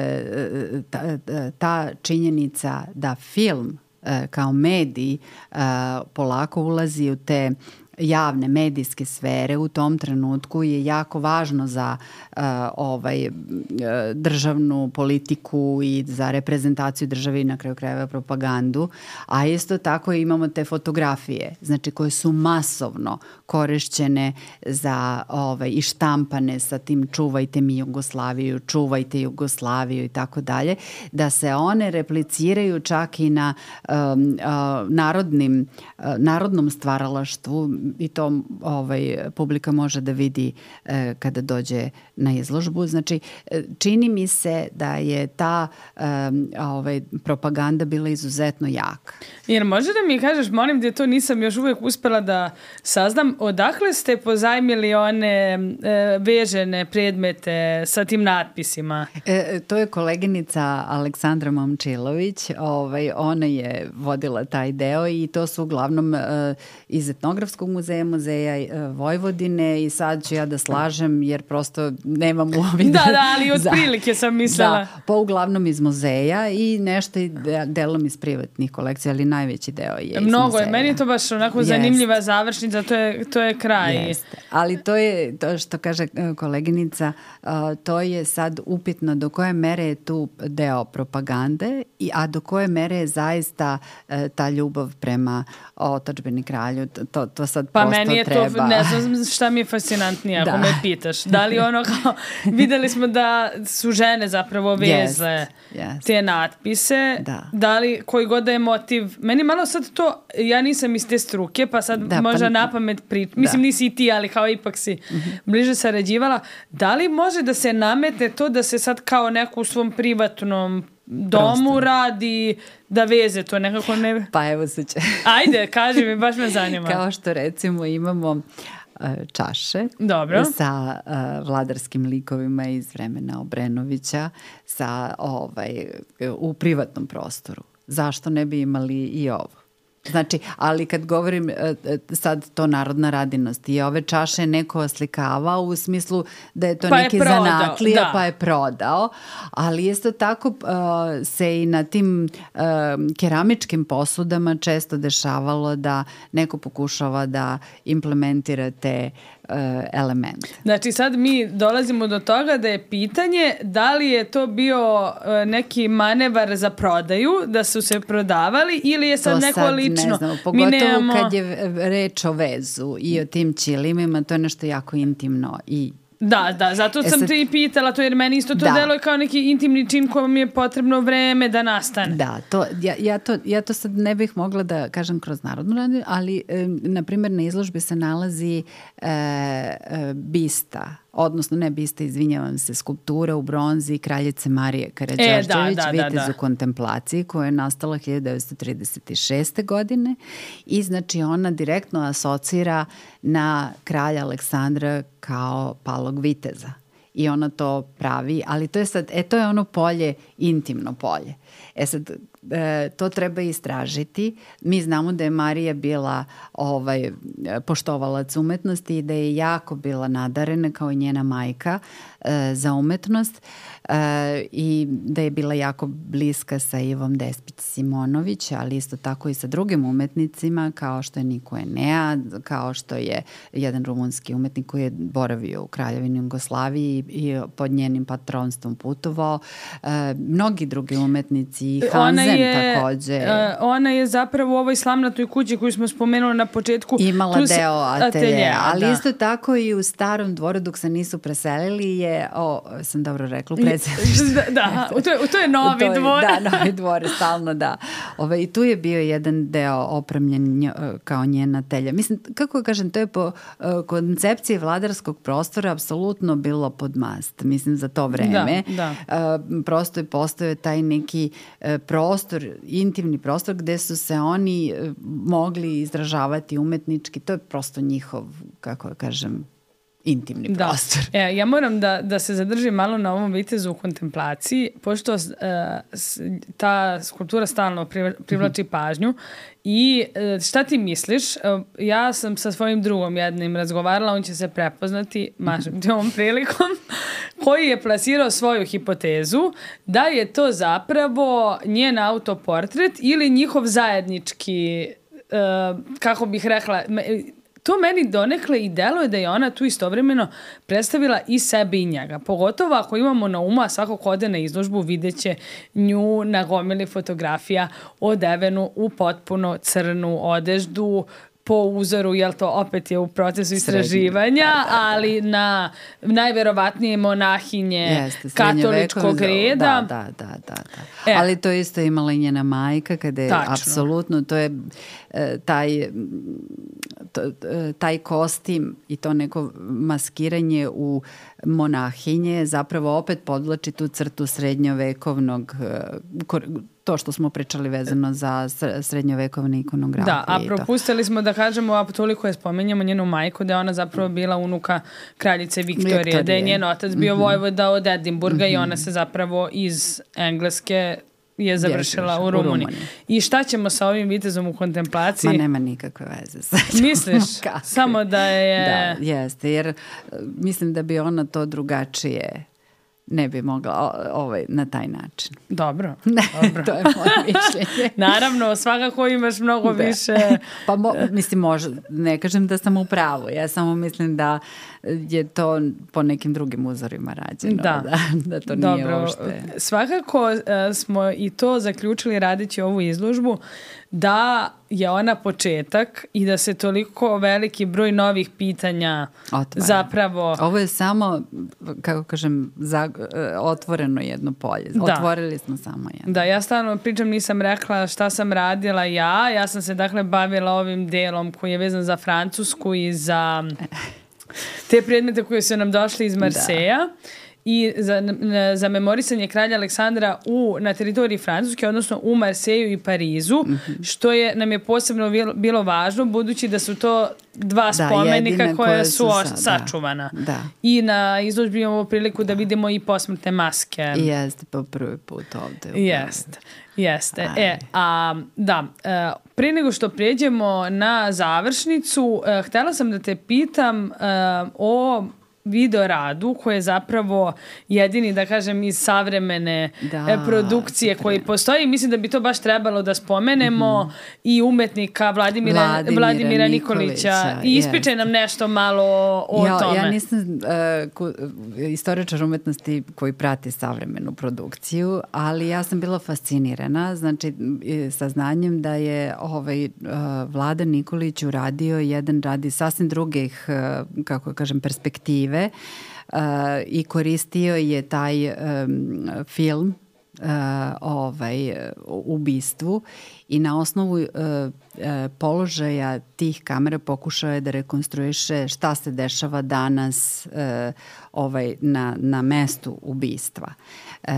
e, ta, ta činjenica da film e, kao medij e, polako ulazi u te javne medijske sfere u tom trenutku je jako važno za uh, ovaj, uh, državnu politiku i za reprezentaciju države i na kraju krajeva propagandu, a isto tako imamo te fotografije, znači koje su masovno korišćene za ovaj, i štampane sa tim čuvajte mi Jugoslaviju, čuvajte Jugoslaviju i tako dalje, da se one repliciraju čak i na um, uh, narodnim, uh, narodnom stvaralaštvu i to ovaj, publika može da vidi e, kada dođe na izložbu. Znači, čini mi se da je ta e, ovaj, propaganda bila izuzetno jaka. Jer može da mi kažeš, molim da to nisam još uvijek uspela da saznam, odakle ste pozajmili one e, vežene predmete sa tim natpisima? E, to je koleginica Aleksandra Momčilović, ovaj, ona je vodila taj deo i to su uglavnom e, iz etnografskog muzeja, muzeja e, Vojvodine i sad ću ja da slažem jer prosto nemam uvid. Da, da, ali od prilike sam mislila. Da, pa uglavnom iz muzeja i nešto i delom iz privatnih kolekcija, ali najveći deo je iz Mnogo muzeja. je, meni je to baš onako Jest. zanimljiva završnica, to je, to je kraj. Jeste. Ali to je, to što kaže koleginica, uh, to je sad upitno do koje mere je tu deo propagande, i, a do koje mere je zaista uh, ta ljubav prema otadžbini kralju, to, to sad pa prosto meni je treba. To, ne znam šta mi je fascinantnije ako da. me pitaš. Da li ono kao, videli smo da su žene zapravo vezle yes. Yes. te natpise, da. da li koji god da je motiv, meni malo sad to, ja nisam iz te struke, pa sad da, možda pa, na pamet pričam, mislim da. nisi i ti, ali kao ipak si mm-hmm. bliže sarađivala, da li može da se namete to da se sad kao neko u svom privatnom domu Prostor. radi da veze to nekako ne... Pa evo se će. Ajde, kaži mi, baš me zanima. Kao što recimo imamo čaše Dobro. sa uh, vladarskim likovima iz vremena Obrenovića sa, ovaj, u privatnom prostoru. Zašto ne bi imali i ovo? Znači, ali kad govorim sad to narodna radinost i ove čaše neko oslikavao u smislu da je to pa neki je prodao, zanatlija da. pa je prodao, ali isto tako uh, se i na tim uh, keramičkim posudama često dešavalo da neko pokušava da implementira te uh, elemente. Znači sad mi dolazimo do toga da je pitanje da li je to bio uh, neki manevar za prodaju, da su se prodavali ili je sad to neko sad, lično. Ne znam, pogotovo nemamo... kad je reč o vezu i o tim ćilimima, to je nešto jako intimno i Da, da, zato E sam sad, te i pitala to jer meni isto to da. deluje kao neki intimni čin kojem je potrebno vreme da nastane. Da, to, ja, ja, to, ja to sad ne bih mogla da kažem kroz narodnu radiju, ali e, na primjer na izložbi se nalazi e, e, bista, odnosno ne bista, izvinjavam se, skulptura u bronzi kraljice Marije Karađorđević, E, da, da, Vitez da, da. u kontemplaciji, koja je nastala hiljadu devetsto trideset šeste. godine i znači ona direktno asocira na kralja Aleksandra kao palog viteza. I ona to pravi, ali to je sad, e to je ono polje, intimno polje. E sad, e, to treba istražiti. Mi znamo da je Marija bila ovaj, poštovalac umetnosti i da je jako bila nadarena kao i njena majka e, za umetnost e, i da je bila jako bliska sa Ivom Despić Simonović, ali isto tako i sa drugim umetnicima kao što je Niko Enea, kao što je jedan rumunski umetnik koji je boravio u Kraljevini Jugoslaviji i pod njenim patronstvom putovao. E, mnogi drugi umetnici i Hansen je, takođe. Uh, ona je zapravo u ovoj slamnatoj kući koju smo spomenuli na početku imala tu se, deo ateljeja, ali da. isto tako i u starom dvoru dok se nisu preselili je, o, sam dobro rekla, u predsjedništvu. Da, da to, je, to je novi to je, dvor. Da, novi dvor, stalno da. Ove, i tu je bio jedan deo opremljen njo, kao njena atelja. Mislim, kako kažem, to je po uh, koncepciji vladarskog prostora apsolutno bilo pod mast. Mislim, za to vreme. Da, da. Uh, prosto je postojao taj neki uh, prostor, intimni prostor gde su se oni uh, mogli izražavati umetnički. To je prosto njihov, kako kažem, intimni da. prostor. E, ja moram da, da se zadržim malo na ovom vitezu u kontemplaciji, pošto uh, ta skulptura stalno privlači pažnju. I uh, šta ti misliš? Uh, ja sam sa svojim drugom jednim razgovarala, on će se prepoznati, mašem ti ovom prilikom, koji je plasirao svoju hipotezu da je to zapravo njen autoportret ili njihov zajednički, uh, kako bih rekla, to meni donekle i deluje da je ona tu istovremeno predstavila i sebe i njega. Pogotovo ako imamo na umu, a svako ko ode na izložbu vidjet će nju na gomili fotografija odevenu u potpuno crnu odeždu, po uzoru, jel to opet je u procesu istraživanja, da, da, da. ali na najverovatnije monahinje Jeste, katoličkog reda. Da, da, da. da, da. E. Ali to isto imala i njena majka, kada je Tačno. apsolutno, to je e, taj, to, taj kostim i to neko maskiranje u monahinje zapravo opet podvlači tu crtu srednjovekovnog to što smo pričali vezano za srednjovekovne ikonografije. Da, a propustili smo da kažemo, a toliko je spomenjamo njenu majku, da je ona zapravo bila unuka kraljice Viktorije, Viktorije. Da je njen otac bio mm-hmm. vojvoda od Edimburga mm-hmm. i ona se zapravo iz Engleske je završila u Rumuniji. u Rumuniji. I šta ćemo sa ovim vitezom u kontemplaciji? Ma nema nikakve veze. Misliš? Samo da je... Da, jeste, jer mislim da bi ona to drugačije ne bi mogla ovaj, na taj način. Dobro. Ne, dobro. To je moje mišljenje. Naravno, svakako imaš mnogo da. više... Pa mo, mislim, može, ne kažem da sam u pravu. Ja samo mislim da je to po nekim drugim uzorima rađeno. Da, da, da to dobro. nije uopšte... Svakako uh, smo i to zaključili radeći ovu izložbu, da je ona početak i da se toliko veliki broj novih pitanja Otvara. zapravo... Ovo je samo, kako kažem, za, otvoreno jedno polje. Da. Otvorili smo samo jedno. Da, ja stalno pričam, nisam rekla šta sam radila ja. Ja sam se dakle bavila ovim delom koji je vezan za Francusku i za te predmete koje su nam došli iz Marseja. Da. i za, za memorisanje kralja Aleksandra u, na teritoriji Francuske, odnosno u Marseju i Parizu, mm-hmm. što je, nam je posebno bilo važno, budući da su to dva da, spomenika koja su sa, sačuvana. Da, da. I na izložbi imamo priliku da vidimo i posmrtne maske. Jeste, po prvi put ovde. Jeste. Jeste. E, a, da, pre nego što pređemo na završnicu, htela sam da te pitam o video radu koji je zapravo jedini, da kažem, iz savremene da, produkcije koji postoji. Mislim da bi to baš trebalo da spomenemo mm-hmm. i umetnika Vladimira, Vladimira, Vladimira Nikolića. Nikolića. I ispričaj yes. nam nešto malo o ja, tome. Ja nisam uh, ku, istoričar umetnosti koji prati savremenu produkciju, ali ja sam bila fascinirana, znači sa znanjem da je ovaj, uh, Vlada Nikolić uradio jedan radi sasvim drugih, uh, kako kažem, perspektive. Uh, i koristio je taj um, film uh, ovaj, u ubistvu i na osnovu uh, uh, položaja tih kamera pokušao je da rekonstruiše šta se dešava danas uh, ovaj, na, na mestu ubistva. Uh,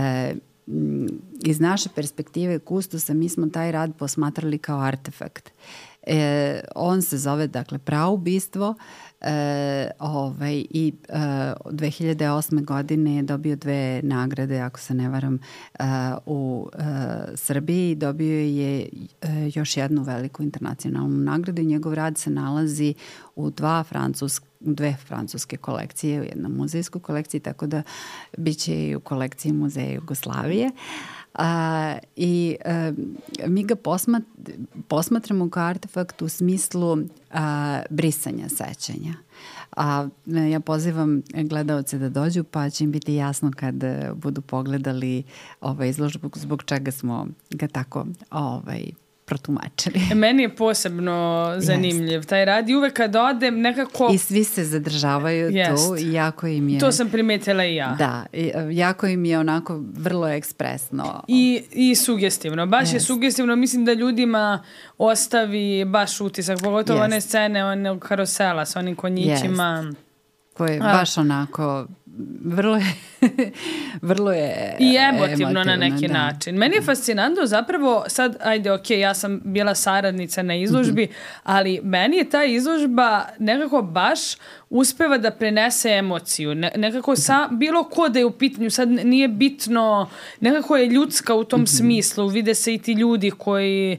iz naše perspektive kustosa mi smo taj rad posmatrali kao artefakt. E, on se zove, dakle, Praubistvo. E, ovaj, i e, dve hiljade osme. godine je dobio dve nagrade, ako se ne varam, e, u e, Srbiji. Dobio je e, još jednu veliku internacionalnu nagradu i njegov rad se nalazi u dva francuske dve francuske kolekcije, u jednom muzejskoj kolekciji, tako da bit će i u kolekciji Muzeja Jugoslavije. A, i a, mi ga posmat, posmatramo kao artefakt u smislu a, brisanja sećanja. A ja pozivam gledaoce da dođu, pa će im biti jasno kad budu pogledali ovaj izložbu zbog čega smo ga tako ovaj protumačili. Meni je posebno zanimljiv taj rad i uvek kad odem nekako... I svi se zadržavaju Jest. tu i jako im je... To sam primetila i ja. Da, jako im je onako vrlo ekspresno. I, i sugestivno. Baš Jest. je sugestivno. Mislim da ljudima ostavi baš utisak, pogotovo Jest. one scene one karosela sa onim konjićima. Jest. Koje je baš onako... Vrlo je, vrlo je i emotivno, emotivno na neki da. način. Meni je fascinantno zapravo, sad, ajde, ok, ja sam bila saradnica na izložbi, mm-hmm. ali meni je ta izložba nekako baš uspeva da prenese emociju. Ne, nekako sa, bilo ko da je u pitanju, sad nije bitno, nekako je ljudska u tom mm-hmm. smislu. Vide se i ti ljudi koji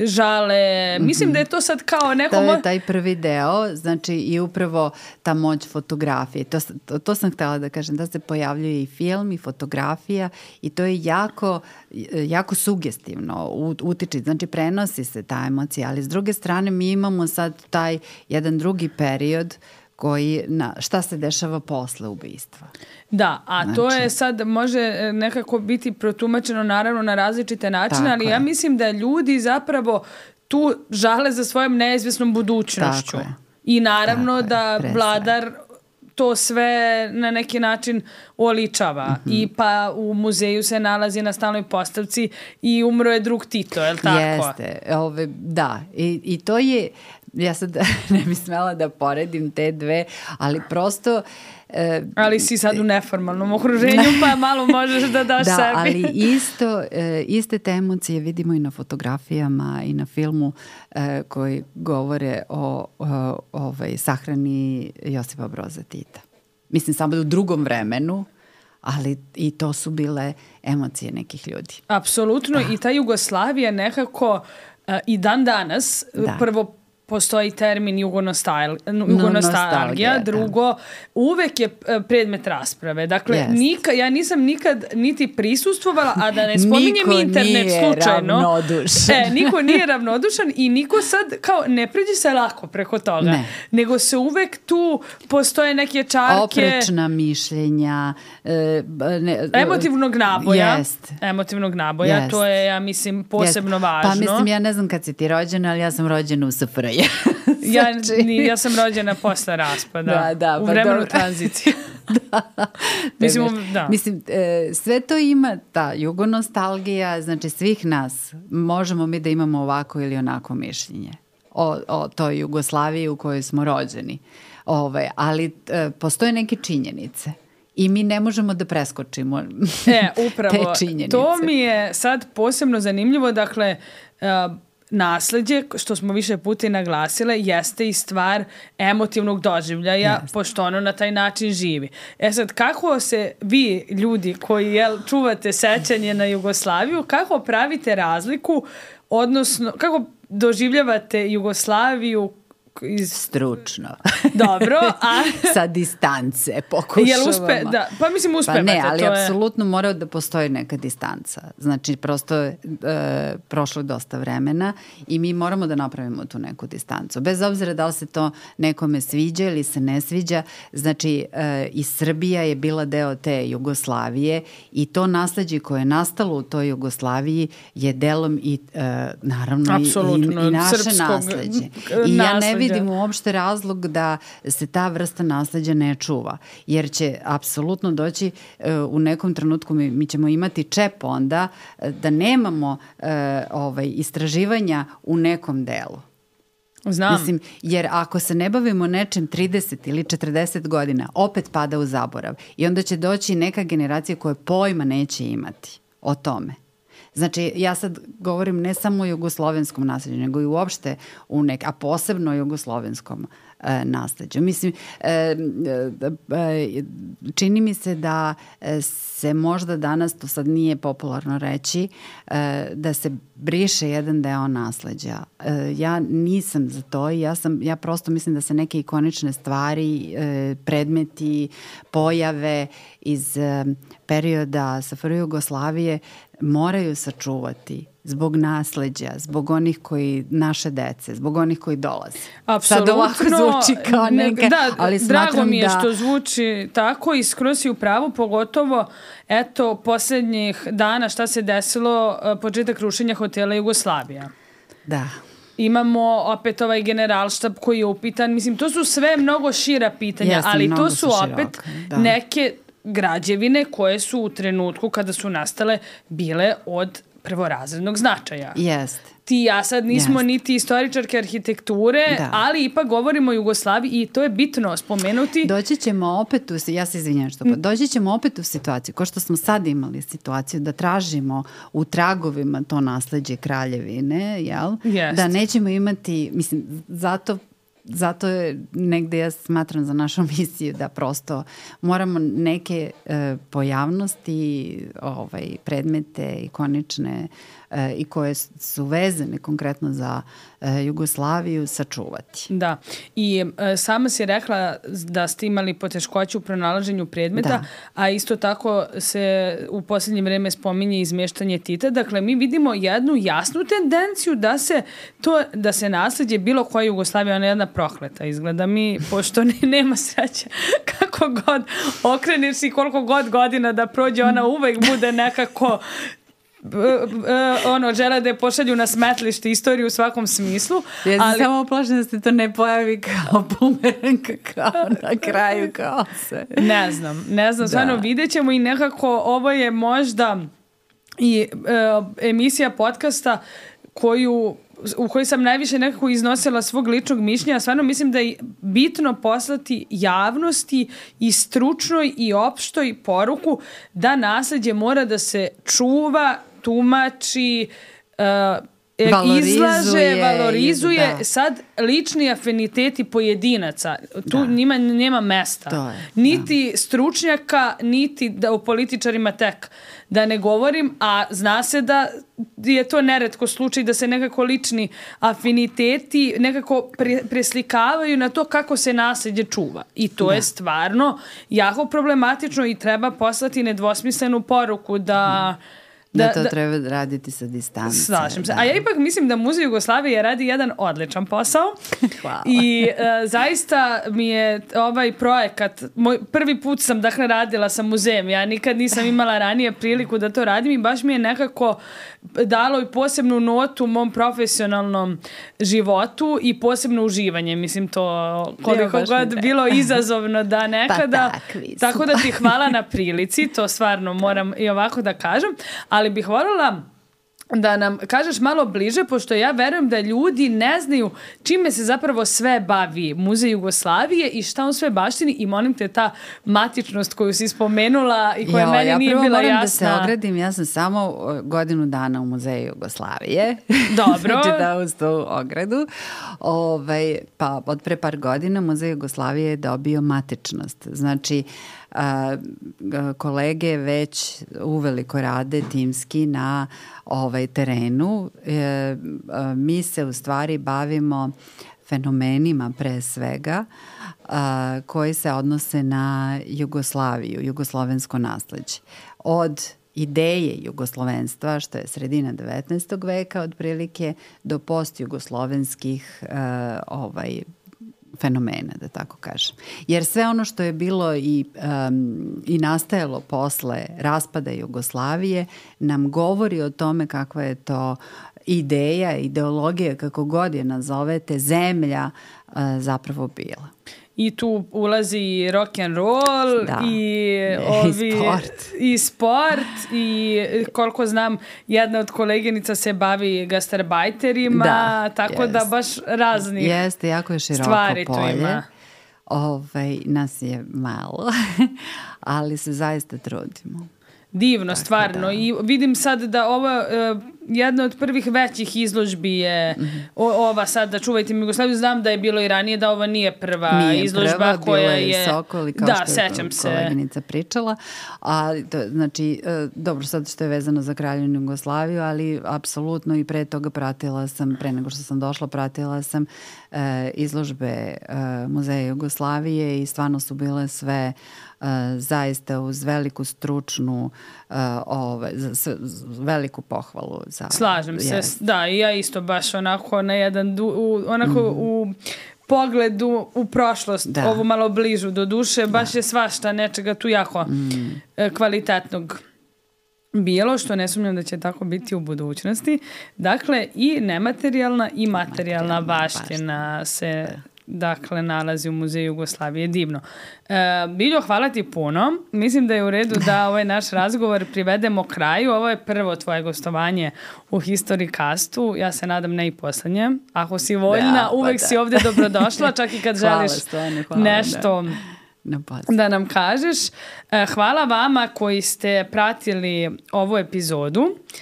žale. Mm-hmm. Mislim da je to sad kao neko... To je taj prvi deo, znači i upravo ta moć fotografije. To, to, to sam htjela da kažem, da se pojavljuje i film i fotografija i to je jako, jako sugestivno utiče. Znači prenosi se ta emocija, ali s druge strane mi imamo sad taj jedan drugi period koji, na, šta se dešava posle ubistva. Da, a znači, to je sad može nekako biti protumačeno naravno na različite načine, ali je. ja mislim da ljudi zapravo tu žale za svojom neizvjesnom budućnošću. I naravno tako da je, vladar to sve na neki način oličava. Mm-hmm. I pa u muzeju se nalazi na stalnoj postavci i umro je drug Tito, je li tako? Jeste, ove, da. I, i to je, ja sad ne bi smela da poredim te dve, ali prosto... E, ali si sad u neformalnom okruženju, pa malo možeš da daš da, sebi. Da, ali isto, e, iste te emocije vidimo i na fotografijama i na filmu e, koji govore o, o ovaj, sahrani Josipa Broza Tita. Mislim, samo u drugom vremenu, ali i to su bile emocije nekih ljudi. Apsolutno, da. I ta Jugoslavija nekako uh, i dan danas, da. prvo postoji termin jugonostal, jugonostalgija, drugo, da. uvek je predmet rasprave. Dakle, yes. nika, ja nisam nikad niti prisustvovala, a da ne spominjem internet slučajno. Niko nije ravnodušan. E, niko nije ravnodušan i niko sad, kao, ne pređe se lako preko toga. Ne. Nego se uvek tu postoje neke čarke... Oprečna mišljenja. E, ne, emotivnog naboja. Jest. Emotivnog naboja, jest. To je, ja mislim, posebno jest. važno. Pa mislim, ja ne znam kad si ti rođena, ali ja sam rođena u S F R J. ja, ja sam rođena posle raspada. Da, da, u pa vremenu dobro. tranzicije. da. Mislim, da. Mislim e, sve to ima ta jugonostalgija, znači svih nas. Možemo mi da imamo ovako ili onako mišljenje o, o toj Jugoslaviji u kojoj smo rođeni. Ove, ali e, postoje neke činjenice. I mi ne možemo da preskočimo e, upravo, te činjenice. To mi je sad posebno zanimljivo, dakle, uh, nasleđe, što smo više puta i naglasile, jeste i stvar emotivnog doživljaja, yes. pošto ono na taj način živi. E sad, kako se vi, ljudi koji jel, čuvate sećanje na Jugoslaviju, kako pravite razliku, odnosno, kako doživljavate Jugoslaviju iz... stručno. Dobro, a... sa distance pokušavamo. Jel uspe, da, pa mislim uspevate. Pa ne, ali to je... apsolutno mora da postoji neka distanca. Znači, prosto je e, prošlo dosta vremena i mi moramo da napravimo tu neku distancu. Bez obzira da li se to nekome sviđa ili se ne sviđa, znači e, i Srbija je bila deo te Jugoslavije i to nasleđe koje je nastalo u toj Jugoslaviji je delom i e, naravno i, i, i naše nasleđe. I ja ne vidim uopšte razlog da se ta vrsta nasleđa ne čuva, jer će apsolutno doći uh, u nekom trenutku, mi, mi ćemo imati čep onda uh, da nemamo uh, ovaj, istraživanja u nekom delu. Znam. Mislim, jer ako se ne bavimo nečim trideset ili četrdeset godina, opet pada u zaborav i onda će doći neka generacija koja pojma neće imati o tome. Znači, ja sad govorim ne samo o jugoslovenskom nasleđu, nego i uopšte, u nek, a posebno o jugoslovenskom e, nasleđu. Mislim, e, e, čini mi se da se možda danas, to sad nije popularno reći, e, da se briše jedan deo nasleđa. E, ja nisam za to i ja, sam, ja prosto mislim da se neke ikonične stvari, e, predmeti, pojave iz e, perioda S F R Jugoslavije moraju sačuvati zbog nasleđa, zbog onih koji, naše dece, zbog onih koji dolaze. Apsolutno. Sad ovako zvuči kao neke, da, ali smatram drago mi je da... što zvuči tako i skroz si u pravu, pogotovo eto, posljednjih dana šta se desilo, početak rušenja hotela Jugoslavija. Da. Imamo opet ovaj generalštab koji je upitan. Mislim, to su sve mnogo šira pitanja, Jeste, ali to su, su opet da. neke građevine koje su u trenutku kada su nastale bile od prvorazrednog značaja. Jeste. Ti i ja sad nismo Jest. niti istoričarke arhitekture, da. ali ipak govorimo o Jugoslaviji i to je bitno spomenuti. Doći ćemo opet u, ja se izvinjam što pa, doći ćemo opet u situaciju, kao što smo sad imali situaciju da tražimo u tragovima to nasleđe kraljevine, jel? Jest. Da nećemo imati, mislim, zato Zato je negde ja smatram za našu misiju da prosto moramo neke e, pojavnosti, ovaj, predmete ikonične e, i koje su vezane konkretno za e, Jugoslaviju sačuvati. Da. I e, sama si rekla da ste imali poteškoće u pronalaženju predmeta, da. A isto tako se u posljednje vreme spominje izmeštanje Tita. Dakle, mi vidimo jednu jasnu tendenciju da se to, da se nasleđe bilo koja Jugoslavija, ona je jedna prokleta izgleda mi, pošto ne, nema sreće kako god okreneš i koliko god godina da prođe, ona uvek bude nekako ono, žele da je pošalju na smetlište istoriju u svakom smislu. Ja sam ali... samo plašena da se to ne pojavi kao bumerang, kao na kraju, kao se. Ne znam, ne znam, stvarno vidjet ćemo i nekako ovo je možda i e, emisija podcasta koju u kojoj sam najviše nekako iznosila svog ličnog mišljenja. Stvarno mislim da je bitno poslati javnosti i stručnoj i opštoj poruku da nasleđe mora da se čuva, tumači, uh, valorizuje, izlaže, valorizuje. Da. Sad, lični afiniteti pojedinaca, tu da. njima nema mesta. To je, niti da. stručnjaka, niti da u političarima tek da ne govorim, a zna se da je to neretko slučaj da se nekako lični afiniteti nekako pre, preslikavaju na to kako se nasleđe čuva. I to da. je stvarno jako problematično i treba poslati nedvosmislenu poruku da... Da, da to da, treba raditi sa distance. Slažem se. Da. A ja ipak mislim da Muzej Jugoslavije radi jedan odličan posao. Hvala. I uh, zaista mi je ovaj projekat, moj prvi put sam dakle radila sa muzejem. Ja nikad nisam imala ranije priliku da to radim i baš mi je nekako dalo i posebnu notu u mom profesionalnom životu i posebno uživanje. Mislim to koliko ja, god bilo izazovno da nekada. Pa tako da ti hvala na prilici. To stvarno moram i ovako da kažem. Ali bih voljela da nam kažeš malo bliže, pošto ja verujem da ljudi ne znaju čime se zapravo sve bavi Muzej Jugoslavije i šta on sve baštini i molim te ta matičnost koju si spomenula i koja jo, meni ja nije bila jasna. Ja prvo moram da se ogradim, ja sam samo godinu dana u Muzeju Jugoslavije. Dobro. Znači da uz tu ogradu. Ovaj, pa od pre par godina Muzej Jugoslavije je dobio matičnost. Znači, a, kolege već uveliko rade timski na ovaj terenu. E, a, mi se u stvari bavimo fenomenima pre svega a, koji se odnose na Jugoslaviju, jugoslovensko nasleđe. Od ideje jugoslovenstva, što je sredina devetnaestog veka otprilike, do postjugoslovenskih uh, ovaj, fenomena, da tako kažem. Jer sve ono što je bilo i, um, i nastajalo posle raspada Jugoslavije nam govori o tome kakva je to ideja, ideologija, kako god je nazovete, zemlja uh, zapravo bila. I tu ulazi rock and roll da. i, ovi, I sport. I sport i koliko znam jedna od koleginica se bavi gastarbajterima, da, tako jest. da baš raznih Jeste, jako je široko stvari polje. tu ima. Ovaj, nas je malo, ali se zaista trudimo. Divno, tako stvarno. Da. I vidim sad da ova uh, jedna od prvih većih izložbi je mm-hmm. o, ova sad da čuvajte mi Jugoslaviju. Znam da je bilo i ranije da ova nije prva nije izložba prva, koja je... je Sokol i kao da, što sećam je se. koleginica pričala. A, to, znači, dobro sad što je vezano za Kraljevinu Jugoslaviju, ali apsolutno i pre toga pratila sam, pre nego što sam došla, pratila sam e, izložbe e, Muzeja Jugoslavije i stvarno su bile sve Uh, zaista uz veliku stručnu uh, ove, z, z, z, veliku pohvalu za, slažem se, yes. da, i ja isto baš onako na jedan du, u, onako mm. u pogledu u prošlost, da. Ovo malo bližu do duše, baš da. Je svašta nečega tu jako mm. kvalitetnog bilo, što ne sumnjam da će tako biti u budućnosti. Dakle, i nematerijalna i materijalna baština se dakle nalazi u Muzeju Jugoslavije. Divno. E, Biljo, hvala ti puno. Mislim da je u redu da ovaj naš razgovor privedemo kraju. Ovo je prvo tvoje gostovanje u Historycastu. Ja se nadam ne i poslednje. Ako si voljna, da, uvek da. Si ovdje dobrodošla, čak i kad hvala, želiš stvarno, hvala, nešto da. da nam kažeš. E, hvala vama koji ste pratili ovu epizodu.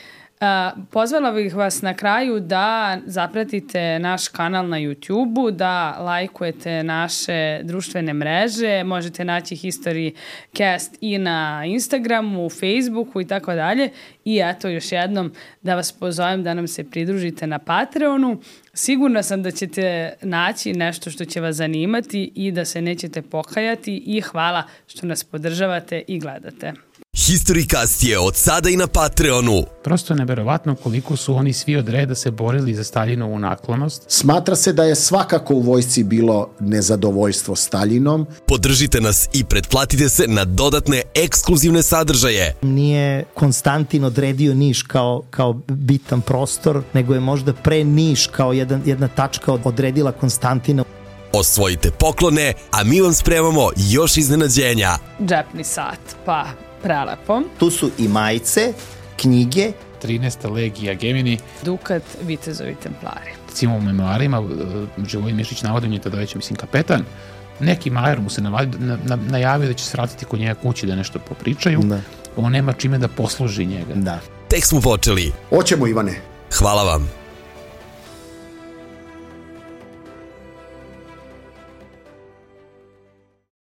Uh, pozvala bih vas na kraju da zapratite naš kanal na YouTube-u, da lajkujete naše društvene mreže, možete naći Historycast i na Instagramu, Facebooku i tako dalje. I eto još jednom da vas pozovem da nam se pridružite na Patreonu. Sigurna sam da ćete naći nešto što će vas zanimati i da se nećete pokajati i hvala što nas podržavate i gledate. Historycast je od sada i na Patreonu. Prosto je neverovatno koliko su oni svi od reda se borili za Staljinovu naklonost. Smatra se da je svakako u vojsci bilo nezadovoljstvo Staljinom. Podržite nas i pretplatite se na dodatne ekskluzivne sadržaje. Nije Konstantin odredio Niš kao, kao bitan prostor, nego je možda pre Niš kao jedan, jedna tačka odredila Konstantina. Osvojite poklone, a mi vam spremamo još iznenađenja. Džepni sat, pa prelepo. Tu su i majice, knjige, trinaesta legija Gemini, Dukat, Vitezovi templari. Recimo u memoarima Živojin Mišić navodi, on je tada već, mislim, kapetan. Neki majer mu se navadi, na, na, najavio da će se vratiti kod njega kući da nešto popričaju. Da. On nema čime da posluži njega. Da. Tek smo počeli. Hoćemo, Ivane. Hvala vam.